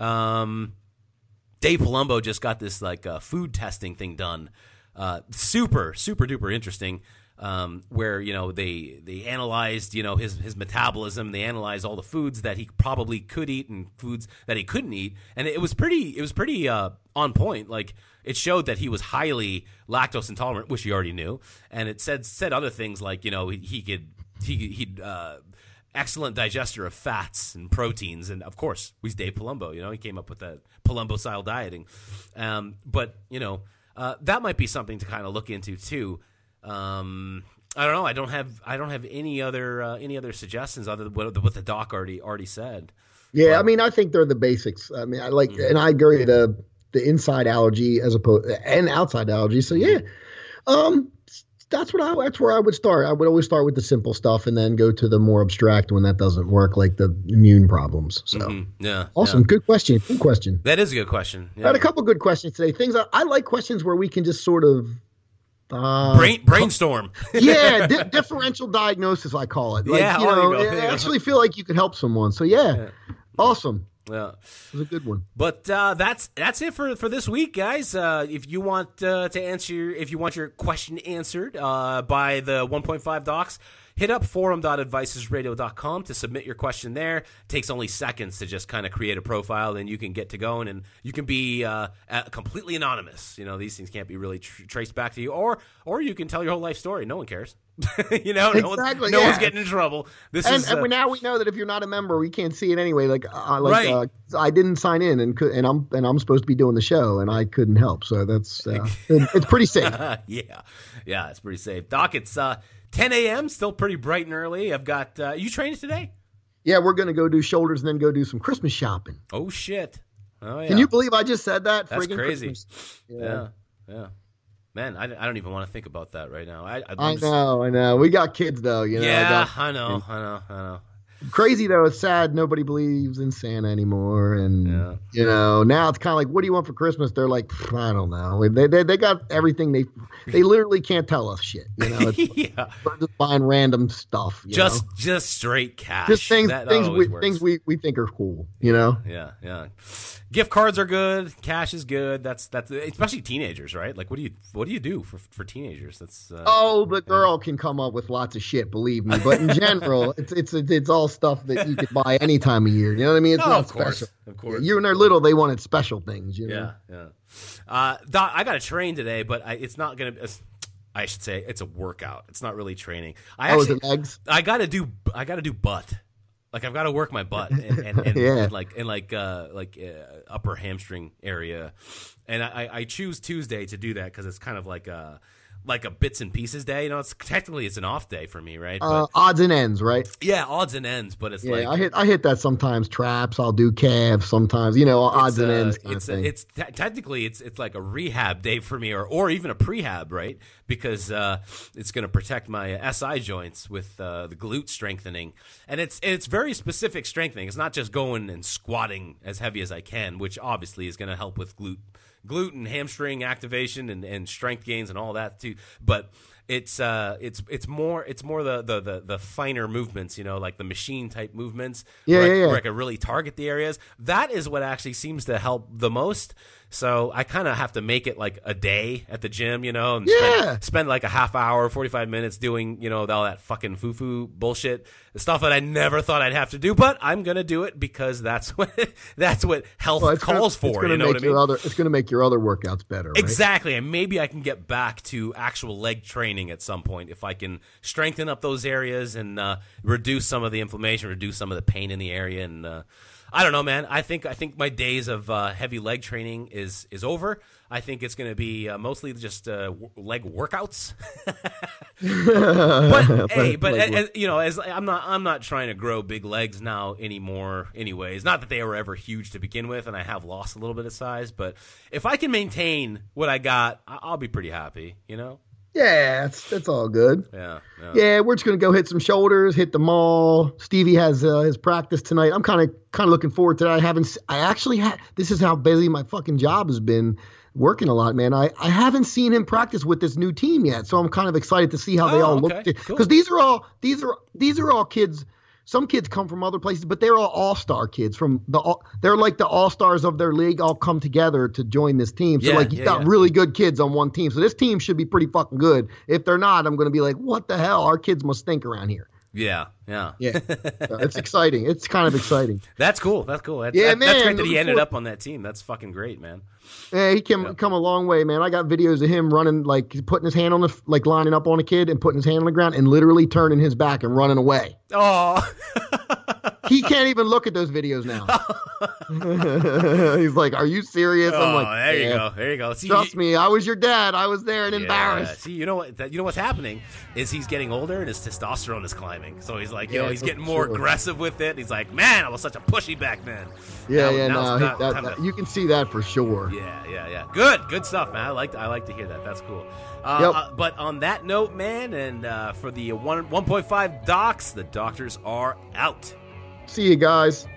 Dave Palumbo just got this food testing thing done. Super, super duper interesting. Where they analyzed his metabolism. They analyzed all the foods that he probably could eat and foods that he couldn't eat, and it was pretty on point. Like, it showed that he was highly lactose intolerant, which he already knew, and it said other things like he'd excellent digester of fats and proteins, and of course he's Dave Palumbo. He came up with that Palumbo style dieting, but that might be something to kind of look into too. I don't know. I don't have any other suggestions other than what the doc already said.
Yeah, but, I mean, I think they're the basics. I mean, and I agree the inside allergy as opposed and outside allergy. So yeah, that's where I would start. I would always start with the simple stuff and then go to the more abstract when that doesn't work, like the immune problems. So
yeah,
awesome. Yeah. Good question. Good question.
That is a good question. Yeah.
I had a couple good questions today. Things I like questions where we can just sort of.
Brainstorm.
Yeah, differential diagnosis, I call it. I actually feel like you could help someone. So yeah. Awesome.
Yeah,
it was a good one.
But that's it for this week, guys. If you want your question answered by the 1.5 docs, hit up forum.advicesradio.com to submit your question there. It takes only seconds to just kind of create a profile, and you can get to going, and you can be completely anonymous. These things can't be really traced back to you, or you can tell your whole life story. No one cares. No one's getting in trouble.
And now we know that if you're not a member, we can't see it anyway. Right. I didn't sign in, and I'm supposed to be doing the show, and I couldn't help. So that's it's pretty safe.
Yeah, it's pretty safe. Doc, it's 10 a.m. Still pretty bright and early. I've got you training today?
Yeah, we're gonna go do shoulders and then go do some Christmas shopping.
Oh shit! Oh yeah.
Can you believe I just said that?
That's crazy.
Christmas.
Yeah. Man, I don't even want to think about that right now.
I know. We got kids though,
Yeah, I know.
Crazy though, it's sad. Nobody believes in Santa anymore, and now it's kind of like, what do you want for Christmas? They're like, I don't know. They got everything. They literally can't tell us shit. We're just buying random stuff.
Just straight cash.
Just things we think are cool.
Yeah. Gift cards are good. Cash is good. That's especially teenagers, right? Like, what do you do for teenagers? That's
the girl can come up with lots of shit, believe me. But in general, it's all stuff that you could buy any time of year. You know what I mean? It's not special.
Of course.
You when they're little, they wanted special things.
Yeah. Doc, I got to train today, but it's not gonna. I should say it's a workout. It's not really training.
Is it legs?
I got to do butt. Like, I've got to work my butt and upper hamstring area, and I choose Tuesday to do that because it's kind of like a bits and pieces day. It's technically it's an off day for me, right? But,
odds and ends, right?
Yeah, odds and ends. But it's
I hit that sometimes. Traps, I'll do calves sometimes. Odds and ends.
It's technically it's like a rehab day for me, or even a prehab, right? Because it's going to protect my SI joints with the glute strengthening, and it's very specific strengthening. It's not just going and squatting as heavy as I can, which obviously is going to help with glute and hamstring activation and strength gains and all that too. But it's more the finer movements, like the machine type movements, where I can really target the areas. That is what actually seems to help the most. So I kind of have to make it like a day at the gym, and spend like a half hour, 45 minutes doing, all that fucking foo-foo bullshit, the stuff that I never thought I'd have to do, but I'm going to do it because that's what health calls for. You know what I mean?
It's going to make your other workouts better. Right?
Exactly. And maybe I can get back to actual leg training at some point if I can strengthen up those areas and reduce some of the inflammation, reduce some of the pain in the area. And I don't know, man. I think my days of heavy leg training is over. I think it's going to be mostly just leg workouts. As I'm not trying to grow big legs now anymore. Anyways, not that they were ever huge to begin with, and I have lost a little bit of size. But if I can maintain what I got, I'll be pretty happy.
Yeah, that's all good.
Yeah,
we're just gonna go hit some shoulders, hit the mall. Stevie has his practice tonight. I'm kind of looking forward to that. This is how busy my fucking job has been, working a lot, man. I haven't seen him practice with this new team yet, so I'm kind of excited to see how they all look. Because these are all kids. Some kids come from other places, but they're all-star kids they're like the all-stars of their league all come together to join this team. So you've got really good kids on one team. So this team should be pretty fucking good. If they're not, I'm going to be like, what the hell? Our kids must stink around here.
Yeah.
So it's exciting. It's kind of exciting.
That's cool. That's great that he ended up on that team. That's fucking great, man.
Yeah, he can come a long way, man. I got videos of him running, like putting his hand on lining up on a kid and putting his hand on the ground and literally turning his back and running away.
Oh.
He can't even look at those videos now. He's like, "Are you serious?" I'm like,
"There you go. See,
trust me, I was your dad. I was there and embarrassed."
See, you know what's happening is he's getting older and his testosterone is climbing. So he's like, he's getting more aggressive with it. He's like, "Man, I was such a pushy back then."
You can see that for sure.
Yeah. Good stuff, man. I like to hear that. That's cool. But on that note, man, and for the 1.5 docs, the doctors are out.
See you guys.